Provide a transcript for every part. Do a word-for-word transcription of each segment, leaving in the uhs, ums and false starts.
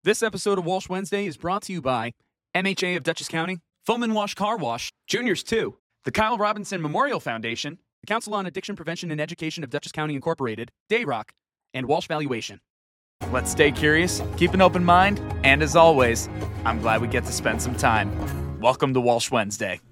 This episode of Walsh Wednesday is brought to you by M H A of Dutchess County, Foam & Wash Car Wash, Juniors two, the Kyle Robinson Memorial Foundation, the Council on Addiction Prevention and Education of Dutchess County Incorporated, Dayrock, and Walsh Valuation. Let's stay curious, keep an open mind, and as always, I'm glad we get to spend some time. Welcome to Walsh Wednesday.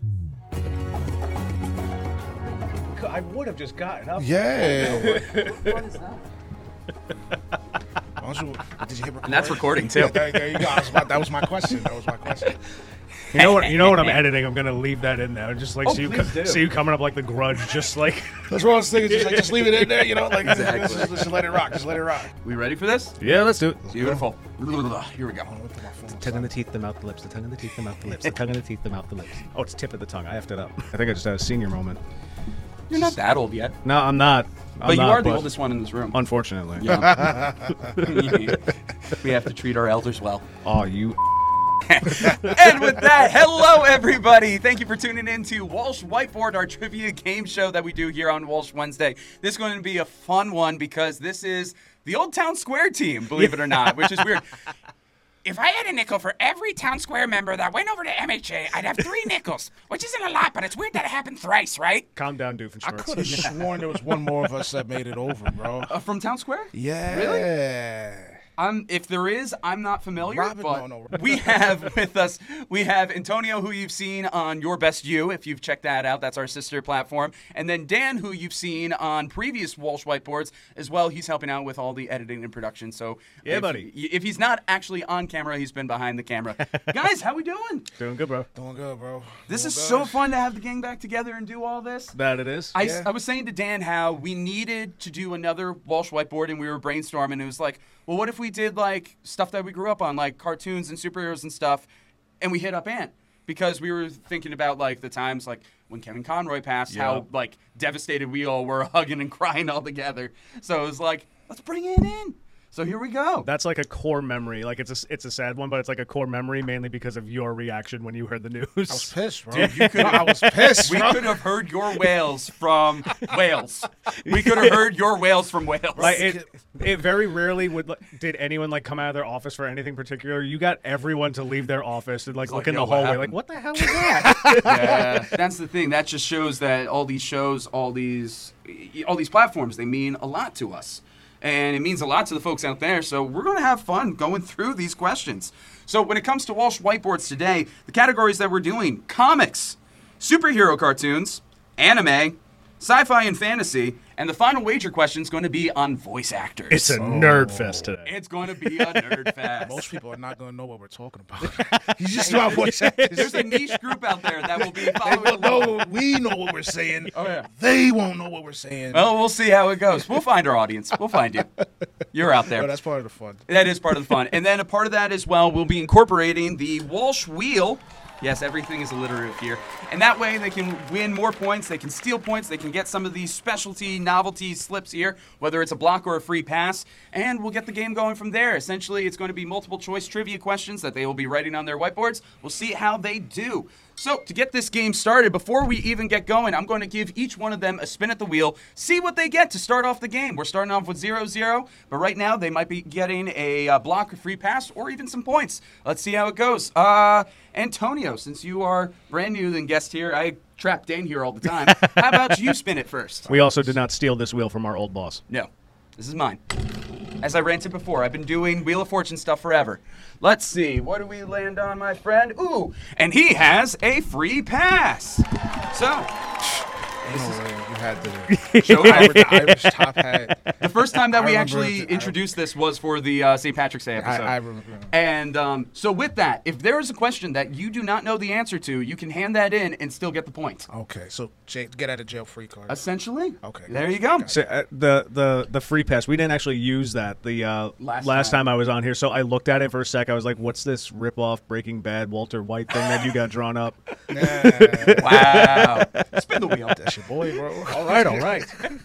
I would have just gotten up. Yeah. What is that? Why don't you, did you hit record? And that's recording, too. Yeah, there, there you go. I was about, that was my question. That was my question. You know what? You know what I'm editing. I'm gonna leave that in there, just like Oh, see you, please co- do. see you coming up like the Grudge, just like. That's what I was thinking. Just, like, just leave it in there, you know? Like, Exactly. just, just, just let it rock. Just let it rock. We ready for this? Yeah, let's do it. Beautiful. Here we go. Tongue in the teeth, the mouth, the lips. The tongue in the teeth, the mouth, the lips. The tongue in the teeth, the mouth, the lips. Oh, it's tip of the tongue. I effed it up. I think I just had a senior moment. You're not that old yet. No, I'm not. I'm But you not, are the oldest one in this room. Unfortunately. Yeah. We have to treat our elders well. Oh, you. And with that, hello everybody. Thank you for tuning in to Walsh Whiteboard, our trivia game show that we do here on Walsh Wednesday. This is going to be a fun one because this is the Old Town Square team, believe it or not, which is weird. If I had a nickel for every Town Square member that went over to M H A, I'd have three nickels, which isn't a lot, but it's weird that it happened thrice, right? Calm down, I Doofenshmirtz. could have sworn there was one more of us that made it over, bro. Uh, from Town Square? Yeah. Really? Um, if there is, I'm not familiar, Robin- but no, no. we have with us, we have Antonio, who you've seen on Your Best You, if you've checked that out. That's our sister platform. And then Dan, who you've seen on previous Walsh Whiteboards as well. He's helping out with all the editing and production. So Yeah, if, buddy. if he's not actually on camera, he's been behind the camera. Guys, how we doing? Doing good, bro. Doing good, bro. This Doing is good. so fun to have the gang back together and do all this. That it is. I, Yeah. I was saying to Dan how we needed to do another Walsh Whiteboard, and we were brainstorming. It was like, well, what if we did like stuff that we grew up on, like cartoons and superheroes and stuff, and we hit up Ant? Because we were thinking about like the times like when Kevin Conroy passed, how Yeah. like devastated we all were, hugging and crying all together. So it was like, let's bring it in. So here we go. That's like a core memory. Like it's a it's a sad one, but it's like a core memory mainly because of your reaction when you heard the news. I was pissed, bro. Dude, you could- I was pissed, We bro. could have heard your wails from Wales. We could have heard your wails from Wales. Like it, it very rarely would like, did anyone like come out of their office for anything particular. You got everyone to leave their office and like look like, in yo, the what hallway, happened? like what the hell was that? Yeah, that's the thing. That just shows that all these shows, all these, all these platforms, they mean a lot to us, and it means a lot to the folks out there. So we're going to have fun going through these questions. So when it comes to Walsh Whiteboards today, the categories that we're doing: comics, superhero cartoons, anime, sci-fi and fantasy, and the final wager question is going to be on voice actors. It's a nerd fest today. It's going to be a nerd fest. Most people are not going to know what we're talking about. You just about voice actors. There's a niche group out there that will be They following will know along. what we know what we're saying. Oh, yeah. They won't know what we're saying. Well, we'll see how it goes. We'll find our audience. We'll find you. You're out there. But that's part of the fun. That is part of the fun. And then a part of that as well, we'll be incorporating the Walsh Wheel. Yes, everything is alliterative here. And that way they can win more points, they can steal points, they can get some of these specialty novelty slips here, whether it's a block or a free pass, and we'll get the game going from there. Essentially, it's going to be multiple choice trivia questions that they will be writing on their whiteboards. We'll see how they do. So, to get this game started, before we even get going, I'm going to give each one of them a spin at the wheel, see what they get to start off the game. We're starting off with zero zero, but right now they might be getting a uh, block, a free pass, or even some points. Let's see how it goes. Uh, Antonio, since you are brand new and guest here, I trap Dan here all the time. How about you spin it first? We also did not steal this wheel from our old boss. No, this is mine. As I ranted before, I've been doing Wheel of Fortune stuff forever. Let's see, what do we land on, my friend? Ooh, and he has a free pass. So, You know, you had the, show I with the Irish top hat. the first time that I we remember actually it. introduced this was for the uh, Saint Patrick's Day I, episode. I remember. And um, so with that, if there is a question that you do not know the answer to, you can hand that in and still get the point. Okay, so Jay, get out of jail free card. Essentially. Okay. There you go. So, uh, the the the free pass, we didn't actually use that the uh, Last last, time. time. I was on here. So I looked at it for a sec. I was like, "What's this rip-off Breaking Bad Walter White thing that you got drawn up?" Nah, Wow. Spin the wheel. that's your boy, bro. All right, all right.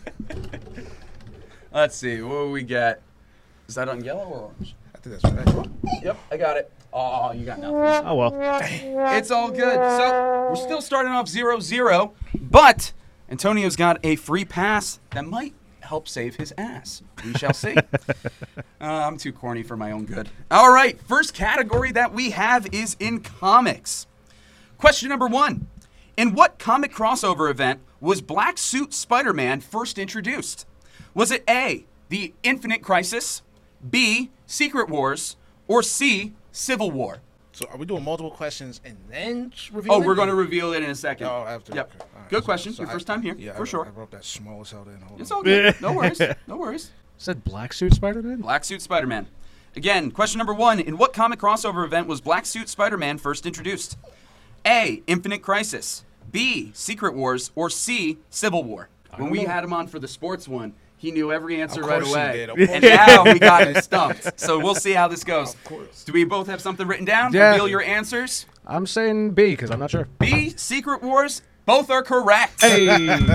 Let's see. What do we get? Is that on yellow or orange? I think that's right. Yep, I got it. Oh, you got nothing. Oh well. It's all good. So we're still starting off zero zero, but Antonio's got a free pass that might help save his ass. We shall see. uh, I'm too corny for my own good. All right, first category that we have is in comics. Question number one. In what comic crossover event was Black Suit Spider-Man first introduced? Was it A, The Infinite Crisis, B, Secret Wars, or C, Civil War? So are we doing multiple questions and then reveal Oh, it? we're going to reveal it in a second. Oh, after. Yep. Okay. All right. Good So- question. so Your I- first time here, yeah, for I, sure. I wrote that small as hell in. Hold It's on. all good. No worries. No worries. Said black suit Spider-Man? Black Suit Spider-Man. Again, question number one. In what comic crossover event was Black Suit Spider-Man first introduced? A, Infinite Crisis, B, Secret Wars, or C, Civil War? When we had him on for the sports one, he knew every answer Of right course he away. did, of course And he did. now we got him stumped. So we'll see how this goes. Of course. Do we both have something written down? Yeah. Reveal your answers. I'm saying B because I'm not sure. B, Secret Wars. Both are correct. Hey.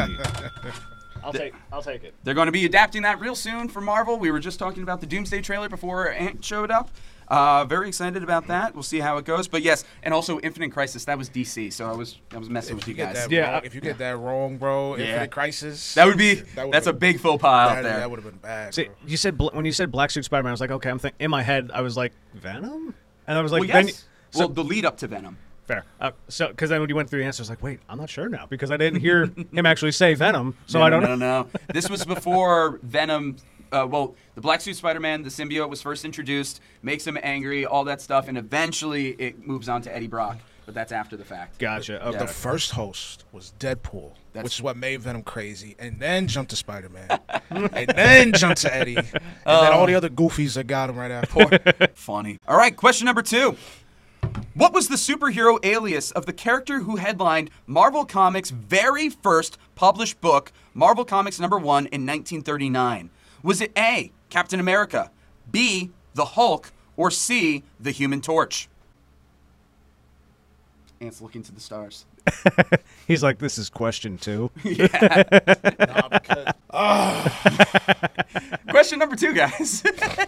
I'll take. I'll take it. They're going to be adapting that real soon for Marvel. We were just talking about the Doomsday trailer before Ant showed up. Uh, very excited about that. We'll see how it goes. But yes, and also Infinite Crisis. That was D C, so I was I was messing If with you you get guys. that Yeah. wrong, if you get that wrong, bro, Yeah. Infinite Crisis. That would be that would've that's a been- big faux pas out that, there. That would have been bad. See, bro. you said bl- when you said black suit Spider-Man, I was like, okay, I'm think in my head, I was like Venom, and I was like, well, then, yes. so, well, the lead up to Venom. fair. Uh, so because then when you went through the answers, I was like, wait, I'm not sure now because I didn't hear him actually say Venom, so no, I don't no, know. no, no. This was before Venom. Uh, well, the Black Suit Spider-Man, the symbiote, was first introduced, makes him angry, all that stuff, and eventually it moves on to Eddie Brock. But that's after the fact. Gotcha. Okay. The first host was Deadpool, That's- which is what made Venom crazy, and then jumped to Spider-Man, and then jumped to Eddie, and then all the other goofies that got him right after. Funny. All right, question number two. What was the superhero alias of the character who headlined Marvel Comics' very first published book, Marvel Comics number one, in nineteen thirty-nine? Was it A, Captain America, B, the Hulk, or C, the Human Torch? Ant's looking to the stars. He's like, this is question two. Nah, because Question number two, guys.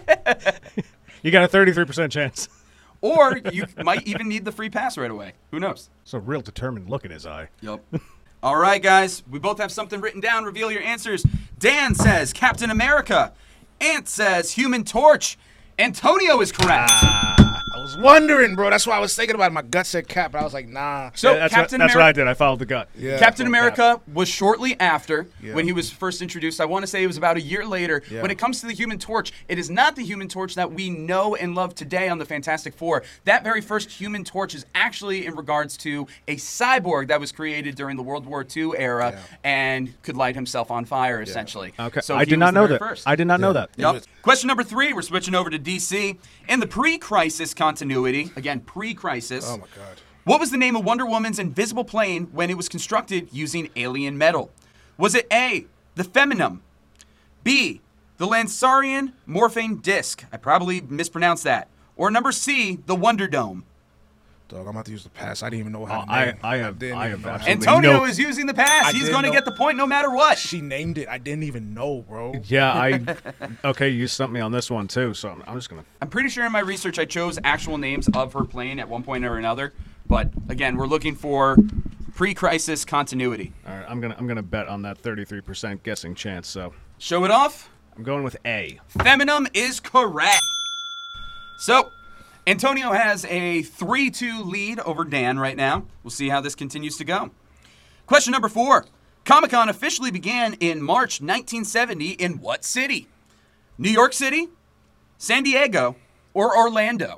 You got a thirty-three percent chance. Or you might even need the free pass right away. Who knows? So real determined look in his eye. Yep. All right, guys. We both have something written down. Reveal your answers. Dan says Captain America. Ant says Human Torch. Antonio is correct. I was wondering, bro. That's why I was thinking about it. My gut said Cap, but I was like, nah. So Yeah, that's Captain what, that's America. what I did. I followed the gut. Yeah. Captain Well, America was shortly after Yeah. when he was first introduced. I want to say it was about a year later. Yeah. When it comes to the Human Torch, it is not the Human Torch that we know and love today on the Fantastic Four. That very first Human Torch is actually in regards to a cyborg that was created during the World War Two era Yeah. and could light himself on fire, essentially. Okay. So I he did was not the know very that. First. I did not know Yeah. that. Yep. was- Question number three, we're switching over to D C. In the pre-crisis continuity, again, pre-crisis, Oh my God. what was the name of Wonder Woman's invisible plane when it was constructed using alien metal? Was it A, the Feminum, B, the Lansarian Morphine Disc? I probably mispronounced that. Or number C, the Wonder Dome. Dog, I'm about to use the pass. I didn't even know how Oh, to I- name. I have- didn't I even have know how to absolutely name. Antonio no- is using the pass. I He's didn't going to know- get the point no matter what. She named it. I didn't even know, bro. Yeah, I. Okay, you stumped me on this one too, so I'm, I'm just gonna. I'm pretty sure in my research I chose actual names of her plane at one point or another. But again, we're looking for pre-crisis continuity. All right, I'm gonna. I'm gonna bet on that thirty-three percent guessing chance. So Show it off. I'm going with A. Feminum is correct. So, Antonio has a three two lead over Dan right now. We'll see how this continues to go. Question number four. Comic-Con officially began in March nineteen seventy in what city? New York City, San Diego, or Orlando?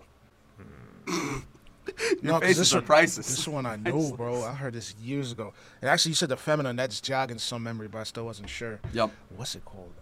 No, 'cause faces this are one, priceless. This one I knew, bro. I heard this years ago. And actually, you said the feminine. That's jogging some memory, but I still wasn't sure. Yep. What's it called?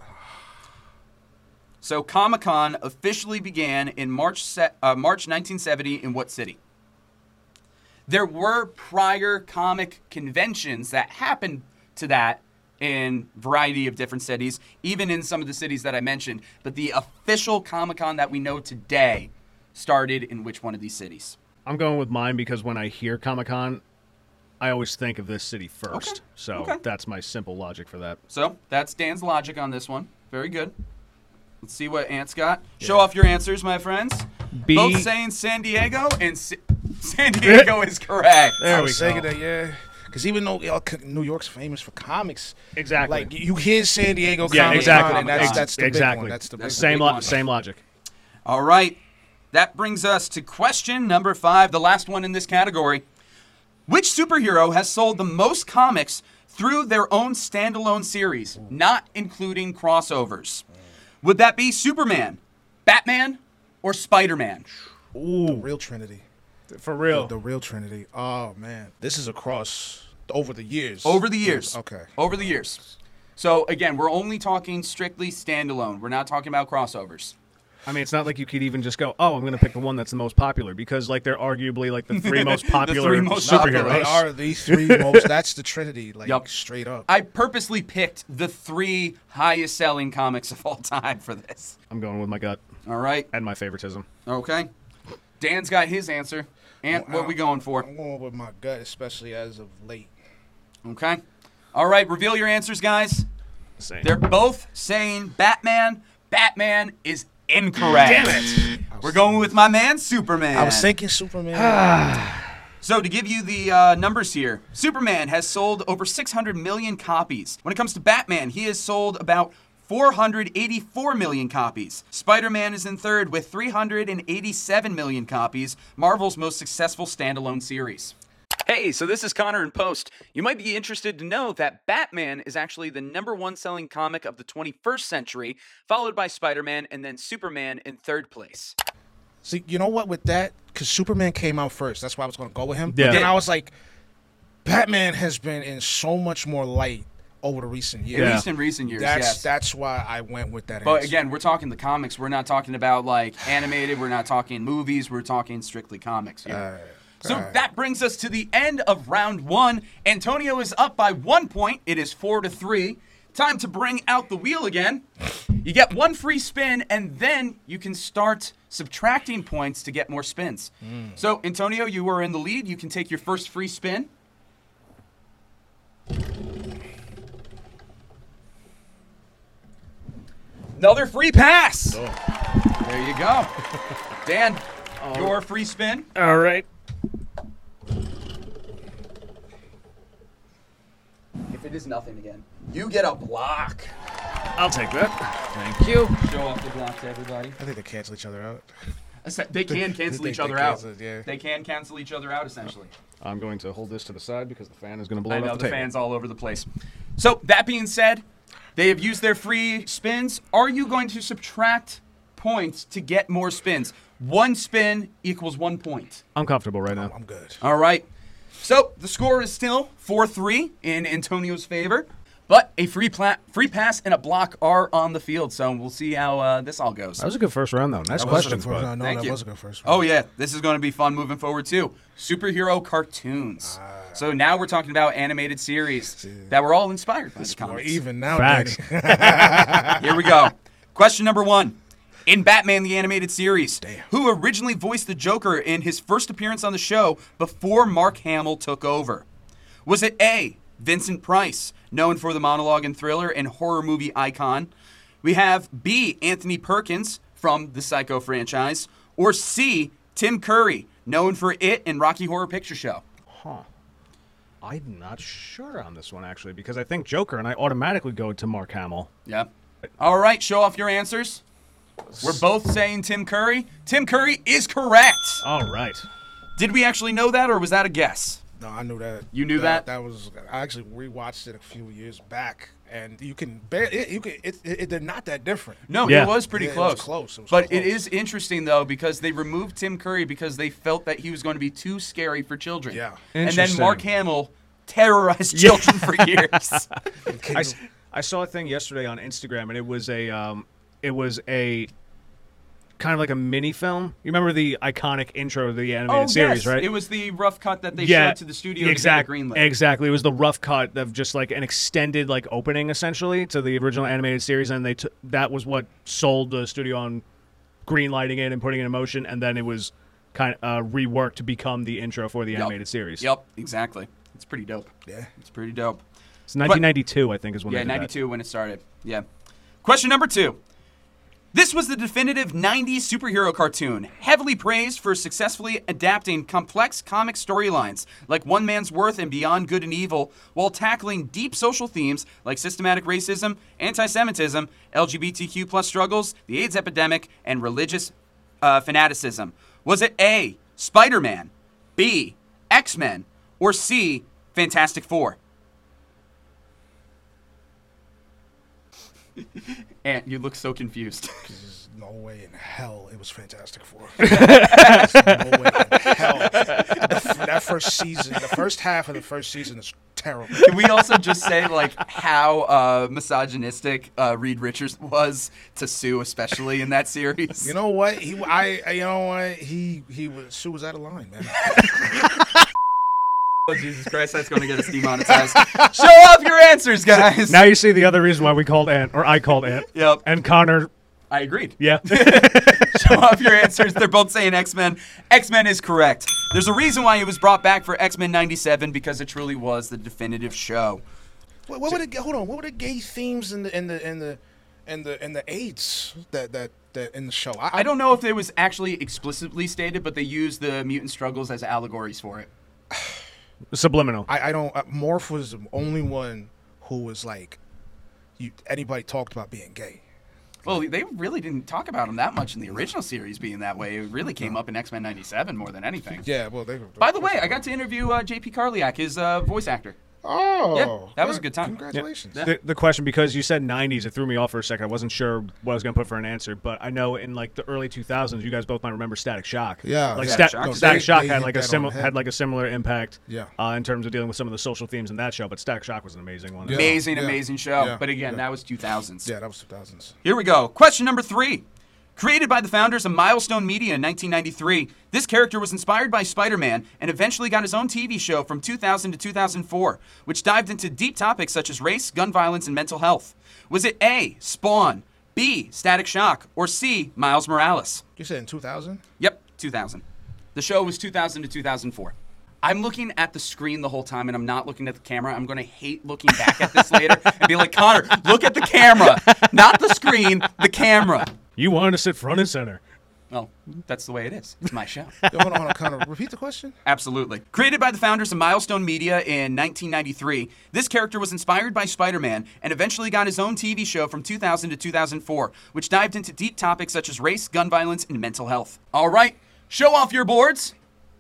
So Comic-Con officially began in March se- uh, March nineteen seventy in what city? There were prior comic conventions that happened to that in a variety of different cities, even in some of the cities that I mentioned. But the official Comic-Con that we know today started in which one of these cities? I'm going with mine because when I hear Comic Con, I always think of this city first. Okay. So Okay. that's my simple logic for that. So that's Dan's logic on this one. Very good. Let's see what Ant's got. Show off your answers, my friends. B. Both saying San Diego, and Sa- San Diego is correct. There I we was go. thinking that, yeah. Because even though you know, c- New York's famous for comics, Exactly. like you hear San Diego Yeah, Comic exactly. Con, and that's Ex- that's the exactly. big one. That's the That's big the Same, big lo- one. same logic. All right. That brings us to question number five, the last one in this category. Which superhero has sold the most comics through their own standalone series, not including crossovers? Would that be Superman, Batman, or Spider-Man? The real Trinity. For real. The, the real Trinity. Oh man, this is across over the years. Over the years. Okay. Over the years. So, again, we're only talking strictly standalone. We're not talking about crossovers. I mean, it's not like you could even just go, oh, I'm going to pick the one that's the most popular, because like they're arguably like the three most popular three most superheroes. popular. They are the three most. That's the Trinity. Like Yup. straight up. I purposely picked the three highest selling comics of all time for this. I'm going with my gut All right. and my favoritism. Okay. Dan's got his answer. And what we going for? I'm going with my gut, especially as of late. Okay. All right. Reveal your answers, guys. Same. They're both saying Batman. Batman is incorrect. Damn it. We're going with my man, Superman. I was thinking Superman. So to give you the uh, numbers here, Superman has sold over six hundred million copies. When it comes to Batman, he has sold about four hundred eighty-four million copies. Spider-Man is in third with three hundred eighty-seven million copies, Marvel's most successful standalone series. Hey, so this is Connor in Post. You might be interested to know that Batman is actually the number one selling comic of the twenty-first century, followed by Spider-Man and then Superman in third place. See, you know what? With that, because Superman came out first. That's why I was going to go with him. Yeah. But then I was like, Batman has been in so much more light over the recent years. At Yeah. least in recent years, That's yes. that's why I went with that. But answer. again, we're talking the comics. We're not talking about like animated. We're not talking movies. We're talking strictly comics here. Alright. So Alright. that brings us to the end of round one. Antonio is up by one point. It is four to three. Time to bring out the wheel again. You get one free spin, and then you can start subtracting points to get more spins. So, Antonio, you are in the lead. You can take your first free spin. Another free pass. There you go. Dan, your free spin. All right. If it is nothing again, you get a block. I'll take that. Thank you. Show off the block to everybody. I think they cancel each other out. They can cancel They- each they other out. cancel it, yeah. They can cancel each other out, essentially. I'm going to hold this to the side because the fan is going to blow I it know off the the table. fans all over the place. So, that being said, they have used their free spins. Are you going to subtract points to get more spins? One spin equals one point. I'm comfortable right now. I'm good. All right. So, the score is still four three in Antonio's favor. But a free pla- free pass and a block are on the field, so we'll see how uh, this all goes. That was a good first round, though. Nice That was a questions, good first- bud. No, no, Thank that you. was a good first. Oh, yeah. This is going to be fun moving forward, too. Superhero cartoons. Ah. So now we're talking about animated series that were all inspired by the More comics. even now, Facts. Danny. Here we go. Question number one. In Batman the Animated Series, Damn. who originally voiced the Joker in his first appearance on the show before Mark Hamill took over? Was it A, Vincent Price, known for the monologue and thriller and horror movie icon? We have B, Anthony Perkins from the Psycho franchise, or C, Tim Curry, known for It and Rocky Horror Picture Show. Huh. I'm not sure on this one, actually, because I think Joker, and I automatically go to Mark Hamill. Yeah. All right, show off your answers. We're both saying Tim Curry. Tim Curry is correct. All right. Did we actually know that, or was that a guess? No, I knew that. You knew that? That was. I actually rewatched it a few years back, and you can. Bear, it, you can. It, it, they're not that different. No, Yeah. it was pretty Yeah, it close. was close. It was but close. it is interesting, though, because they removed Tim Curry because they felt that he was going to be too scary for children. Yeah. And then Interesting. Mark Hamill terrorized children for years. I, s- I saw a thing yesterday on Instagram, and it was a um, it was a kind of like a mini film. You remember the iconic intro of the animated oh, series, yes. right? It was the rough cut that they yeah, showed to the studio exactly, to get it greenlit. Exactly. It was the rough cut of just like an extended like opening essentially to the original animated series, and they took that was what sold the studio on greenlighting it and putting it in motion, and then it was kind of uh, reworked to become the intro for the Yup. animated series. Yep, exactly. It's pretty dope. Yeah. It's pretty dope. It's nineteen ninety-two, I think, is when Yeah, they did that. ninety-two when it started. Yeah. Question number two. This was the definitive nineties superhero cartoon, heavily praised for successfully adapting complex comic storylines like One Man's Worth and Beyond Good and Evil, while tackling deep social themes like systematic racism, anti-Semitism, L G B T Q plus struggles, the AIDS epidemic, and religious uh, fanaticism. Was it A, Spider-Man, B, X-Men, or C, Fantastic Four? And you look so confused. There's no way in hell it was Fantastic Four. There's no way in hell. The, that first season, the first half of the first season is terrible. Can we also just say, like, how uh, misogynistic uh, Reed Richards was to Sue, especially in that series? You know what? He, I, I- you know what? He, he was. Sue was out of line, man. Oh, Jesus Christ, that's going to get us demonetized. Show off your answers, guys. Now you see the other reason why we called Ant, or I called Ant. Yep. And Connor, I agreed. yeah. Show off your answers. They're both saying X-Men. X-Men is correct. There's a reason why it was brought back for X-Men ninety-seven, because it truly was the definitive show. What, what were the hold on? What were the gay themes in the in the in the in the in the AIDS that that that in the show? I, I don't know if it was actually explicitly stated, but they used the mutant struggles as allegories for it. Subliminal. I, I don't. Uh, Morph was the only one who was like, you. Anybody talked about being gay. Well, they really didn't talk about him that much in the original series being that way. It really came up in X-Men ninety-seven more than anything. Yeah. Well, they. By the way, I got to interview uh, J P Karliak, his uh, voice actor. Oh. Yeah, that was a good time. Congratulations. Yeah. The, the question, because you said nineties, it threw me off for a second. I wasn't sure what I was going to put for an answer, but I know in like the early two thousands, you guys both might remember Static Shock. Yeah. like Yeah. Sta- Shock. No, Static they- Shock they had hit like a that on similar the head. had like a similar impact. Yeah. Uh, in terms of dealing with some of the social themes in that show, but Static Shock was an amazing one. Yeah. Amazing, yeah, amazing show. yeah, But again, yeah. that was two thousands. Yeah, that was two thousands. Here we go. Question number three. Created by the founders of Milestone Media in nineteen ninety-three, this character was inspired by Spider-Man and eventually got his own T V show from two thousand to two thousand four, which dived into deep topics such as race, gun violence, and mental health. Was it A, Spawn, B, Static Shock, or C, Miles Morales? You said in two thousand? Yep, two thousand. The show was two thousand to two thousand four. I'm looking at the screen the whole time, and I'm not looking at the camera. I'm going to hate looking back at this later and be like, Connor, look at the camera. Not the screen, the camera. You wanted to sit front and center. Well, that's the way it is. It's my show. Yo, hold on, hold on, Connor. Repeat the question. Absolutely. Created by the founders of Milestone Media in nineteen ninety-three, this character was inspired by Spider-Man and eventually got his own T V show from two thousand to two thousand four, which dived into deep topics such as race, gun violence, and mental health. All right, show off your boards.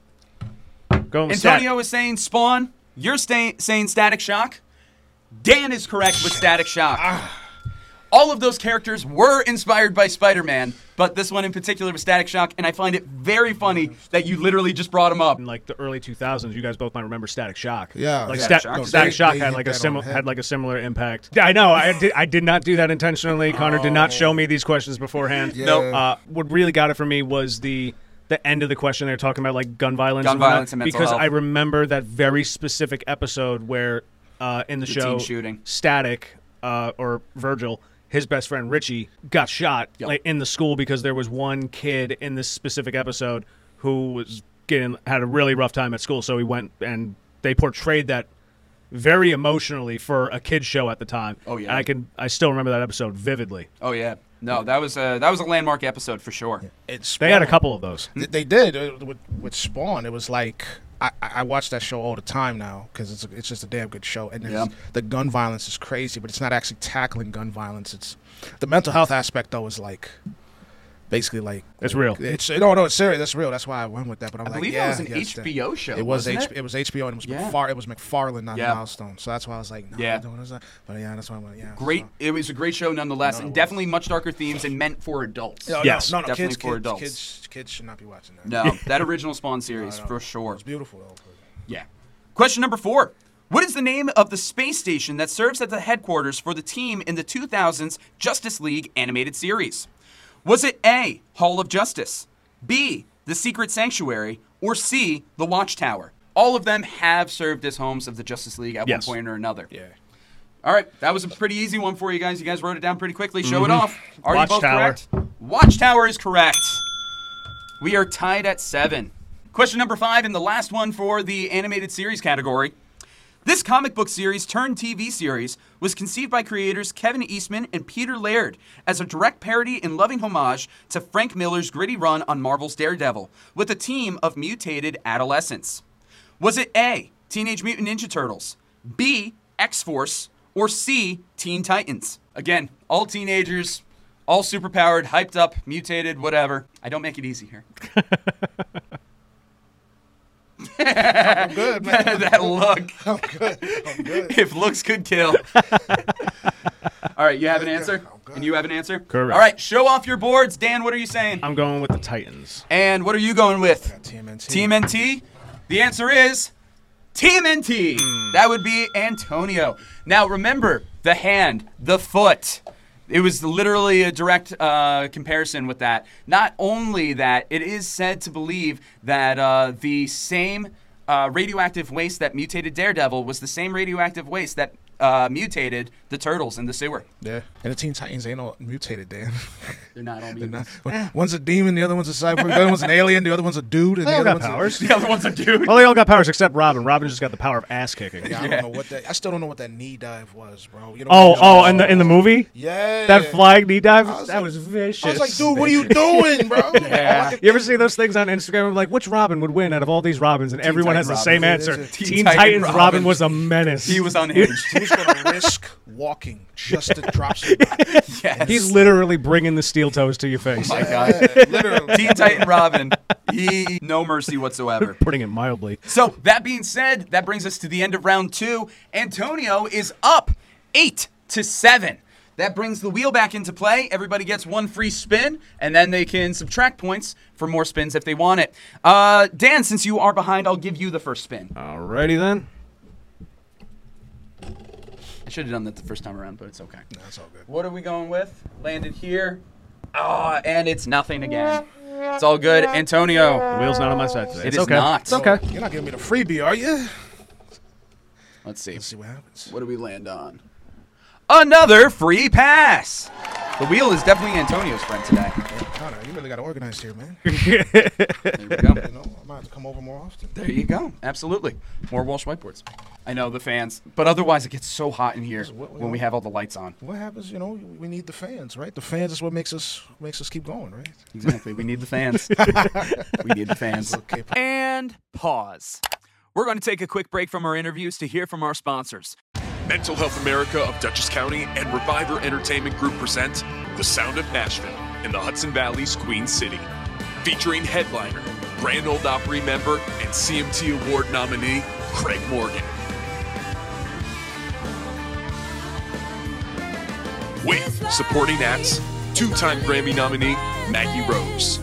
Going with Antonio is saying Spawn. You're sta- saying Static Shock. Dan is correct with Static Shock. All of those characters were inspired by Spider-Man, but this one in particular was Static Shock, and I find it very funny that you literally just brought him up. in like the early two thousands, you guys both might remember Static Shock. Yeah. like Static Sta- Shock. no, Static They- Shock they had hit like a that on similar the head. had like a similar impact. Yeah, I know. I did. I did not do that intentionally. Connor did not show me these questions beforehand. Yeah. Nope. Uh, what really got it for me was the the end of the question. They're talking about like gun violence, Gun and whatnot, violence and mental because health. I remember that very specific episode where uh, in the, The show teen shooting. Static uh, or Virgil, his best friend Richie, got shot Yep. like in the school because there was one kid in this specific episode who was getting had a really rough time at school. So he went and they portrayed that very emotionally for a kid's show at the time. Oh, yeah. And I can I still remember that episode vividly. Oh yeah, no, that was a that was a landmark episode for sure. It's They had a Spawn. couple of those. Th- They did uh, with with Spawn. It was like I, I watch that show all the time now because it's a, it's just a damn good show. And Yeah. it's- the gun violence is crazy, but it's not actually tackling gun violence. It's the mental health aspect though is like basically like It's real. It's no no it's serious. That's real. That's why I went with that. But I'm I like believe yeah, that was an yes, H B O show. It was wasn't H- it? was H B O and it was Yeah. McFar- it was McFarlane, not Yeah. Milestone. So that's why I was like, no, Yeah. yeah. Doing this, but yeah, that's why I went. Yeah, Great. so- It was a great show nonetheless, No, it and was. definitely much darker themes and meant for adults. No, Yes. no, no, no, Definitely kids, for kids, adults. kids, kids should not be watching that. No, that original Spawn series No, no. for sure. It's beautiful though. but- Yeah. Question number four. What is the name of the space station that serves as the headquarters for the team in the two thousands Justice League animated series? Was it A, Hall of Justice, B, the Secret Sanctuary, or C, the Watchtower? All of them have served as homes of the Justice League at Yes. one point or another. Yeah. All right, that was a pretty easy one for you guys. You guys wrote it down pretty quickly. Show it off. Are you both Watchtower. correct? Watchtower is correct. We are tied at seven. Question number five, and the last one for the animated series category. This comic book series turned T V series was conceived by creators Kevin Eastman and Peter Laird as a direct parody and loving homage to Frank Miller's gritty run on Marvel's Daredevil, with a team of mutated adolescents. Was it A, Teenage Mutant Ninja Turtles, B, X-Force, or C, Teen Titans? Again, all teenagers, all superpowered, hyped up, mutated, whatever. I don't make it easy here. I'm good, man. That look. I'm good. I'm good. If looks could kill. All right, you have an answer? good. And you have an answer? Correct. All right, show off your boards. Dan, what are you saying? I'm going with the Titans. And what are you going with? Got T M N T. T M N T? The answer is T M N T. Hmm. That would be Antonio. Now, remember, the hand, the foot. It was literally a direct uh, comparison with that. Not only that, it is said to believe that uh, the same uh, radioactive waste that mutated Daredevil was the same radioactive waste that uh, mutated the turtles in the sewer. Yeah. And the Teen Titans ain't all mutated, Dan. They're not all They're mutants. not. One- One's a demon, the other one's a cyborg, the other one's an alien, the other one's a dude, and They the all other got one's powers. The other one's a dude. Well, they all got powers except Robin. Robin just got the power of ass kicking. A, yeah, I don't know what that. I still don't know what that knee dive was, bro. You know Oh, what oh, in the in the movie, yeah, that flying knee dive, I was that like- was vicious. I was like, dude, what are you doing, bro? Yeah. You ever see those things on Instagram of like which Robin would win out of all these Robins, and everyone has Titan the same Robin. answer. Teen Teen, Titan Titans Robin. Robin. was a menace. He was unhinged. Who's gonna risk walking just to drop somebody? Yes. He's literally bringing the steel toes to your face. my God. Literally. Teen Titan Robin. He no mercy whatsoever. Putting it mildly. So that being said, that brings us to the end of round two. Antonio is up eight to seven. That brings the wheel back into play. Everybody gets one free spin, and then they can subtract points for more spins if they want it. Uh, Dan, since you are behind, I'll give you the first spin. Alrighty then. I should have done that the first time around, but it's okay. No, that's all good. What are we going with? Landed here. Ah, and it's nothing again. It's all good. Antonio. The wheel's not on my side today. It it's is okay. not. It's okay. You're not giving me the freebie, are you? Let's see. Let's see what happens. What do we land on? Another free pass. The wheel is definitely Antonio's friend today. Connor, you really got to organize here, man. There we go. You know, I might have to come over more often. There you go. Absolutely. More Walsh whiteboards. I know the fans, but otherwise it gets so hot in here what- when we have all the lights on. What happens? You know, we need the fans, right? The fans is what makes us makes us keep going, right? Exactly. We need the fans. We need the fans. Okay. And pause. We're going to take a quick break from our interviews to hear from our sponsors. Mental Health America of Dutchess County and Reviver Entertainment Group present The Sound of Nashville in the Hudson Valley's Queen City. Featuring headliner, Grand Ole Opry member, and C M T Award nominee, Craig Morgan. With supporting acts, two-time Grammy nominee, Maggie Rose.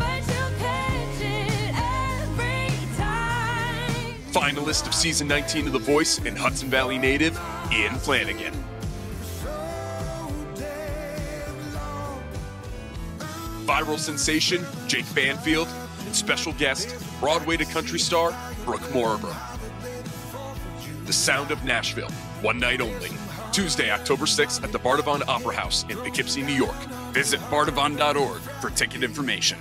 Finalist of season nineteen of The Voice and Hudson Valley native, Ian Flanagan. Viral sensation, Jake Banfield, and special guest, Broadway to country star, Brooke Morrow. The Sound of Nashville, one night only. Tuesday, October sixth at the Bardavon Opera House in Poughkeepsie, New York. Visit bardavon dot org for ticket information.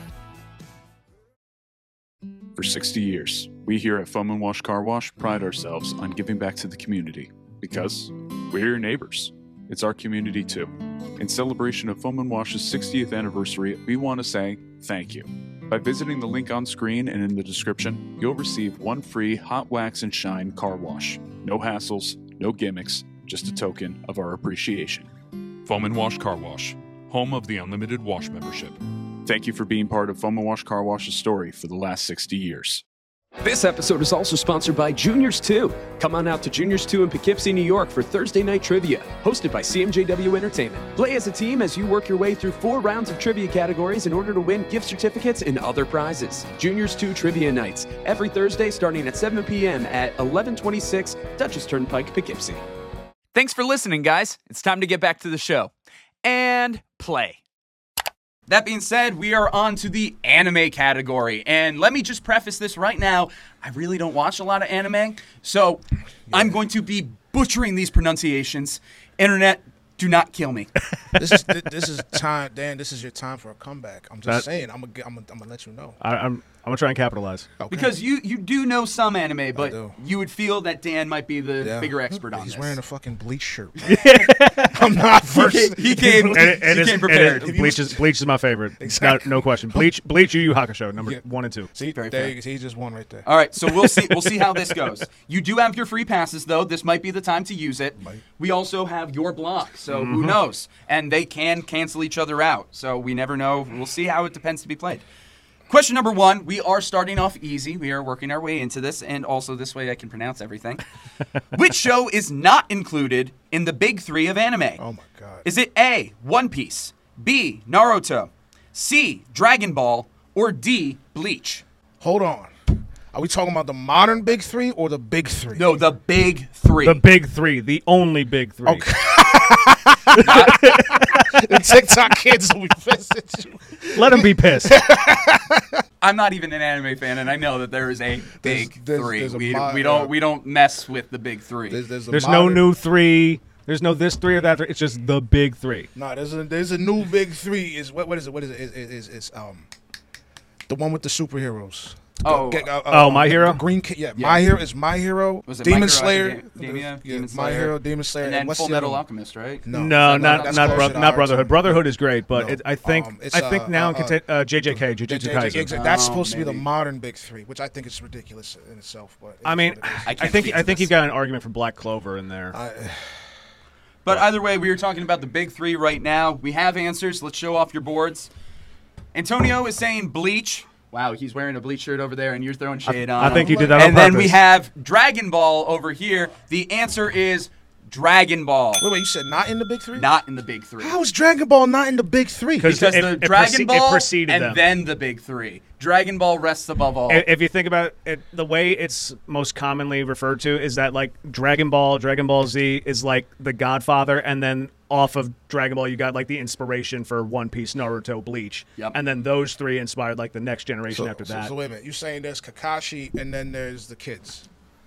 For sixty years, we here at Foam and Wash Car Wash pride ourselves on giving back to the community because we're your neighbors. It's our community too. In celebration of Foam and Wash's sixtieth anniversary, we want to say thank you. By visiting the link on screen and in the description, you'll receive one free hot wax and shine car wash. No hassles, no gimmicks, just a token of our appreciation. Foam and Wash Car Wash, home of the unlimited wash membership. Thank you for being part of Foam and Wash Car Wash's story for the last sixty years. This episode is also sponsored by Juniors two. Come on out to Juniors two in Poughkeepsie, New York for Thursday Night Trivia, hosted by C M J W Entertainment. Play as a team as you work your way through four rounds of trivia categories in order to win gift certificates and other prizes. Juniors two Trivia Nights, every Thursday starting at seven p.m. at eleven twenty-six Dutchess Turnpike, Poughkeepsie. Thanks for listening, guys. It's time to get back to the show. And play. That being said, we are on to the anime category. And let me just preface this right now. I really don't watch a lot of anime, so yeah. I'm going to be butchering these pronunciations. Internet, do not kill me. This is this is time, Dan. This is your time for a comeback. I'm just That- saying. I'm gonna I'm gonna, I'm gonna let you know. I, I'm I'm gonna try and capitalize. Okay. Because you, you do know some anime, but do. you would feel that Dan might be the Yeah. bigger expert on He's this. wearing a fucking bleach shirt. I'm not first. He came, And it- and he it's- came and prepared. it- Bleach is Bleach is my favorite. Exactly. No, no question. Bleach, Bleach, Yu Yu Hakusho, number Yeah. one and two. See, Very there fair. you go. See, he just won right there. All right, so we'll see. We'll see how this goes. You do have your free passes, though. This might be the time to use it. Might. We also have your block, so who knows? And they can cancel each other out, so we never know. We'll see how it depends to be played. Question number one. We are starting off easy. We are working our way into this, and also this way I can pronounce everything. Which show is not included in the big three of anime? Oh my god. Is it A, One Piece, B, Naruto, C, Dragon Ball, or D, Bleach? Hold on. Are we talking about the modern big three or the big three? No, the big three. The big three, the only big three. Okay. The TikTok kids will be pissed at you. Let them be pissed. I'm not even an anime fan, and I know that there is a big there's- three. there's a we, mod- we don't uh, we don't mess with the big three. There's, there's, a There's no modern- new three. There's no this three or that three. It's just the big three. No, there's a there's a new big three. Is what what is it? What is it? Is is, is um the one with the superheroes? Oh. Get- uh, uh, Oh, um, My the- Hero? the Green Ki- yeah, My Hero is My Hero. Was it My Demon Hero Slayer? Academia? yeah, Demon My Slayer. Hero, Demon Slayer, and then what's Full the Metal other one? Alchemist, right? No, No, that- not that's not closer bro- to not ours. Brotherhood. Brotherhood is great, but No. it, I think Um, it's, I think uh, now uh, it contain- uh, J J K, Jujutsu J- J- Kaisen. exactly. That's Oh, supposed to be the maybe. modern big three, which I think is ridiculous in itself. But it I is mean, what it is. I I can't think speak I to think this. you've got an argument for Black Clover in there. I- But either way, we were talking about the big three right now. We have answers. Let's show off your boards. Antonio is saying Bleach. Wow, he's wearing a Bleach shirt over there, and you're throwing shade on I think him. you did that on And then we purpose. have Dragon Ball over here. The answer is Dragon Ball. wait, wait, you said not in the big three? Not in the big three. How is Dragon Ball not in the big three? Because Because it- the it Dragon prece- it Ball preceded and them. then the big three. Dragon Ball rests above all. I- If you think about it, the way it's most commonly referred to is that like Dragon Ball, Dragon Ball Z is like the Godfather, and then off of Dragon Ball you got like the inspiration for One Piece, Naruto, Bleach, Yep. and then those three inspired like the next generation so, after so, that. so wait a minute. You're saying there's Kakashi and then there's the kids.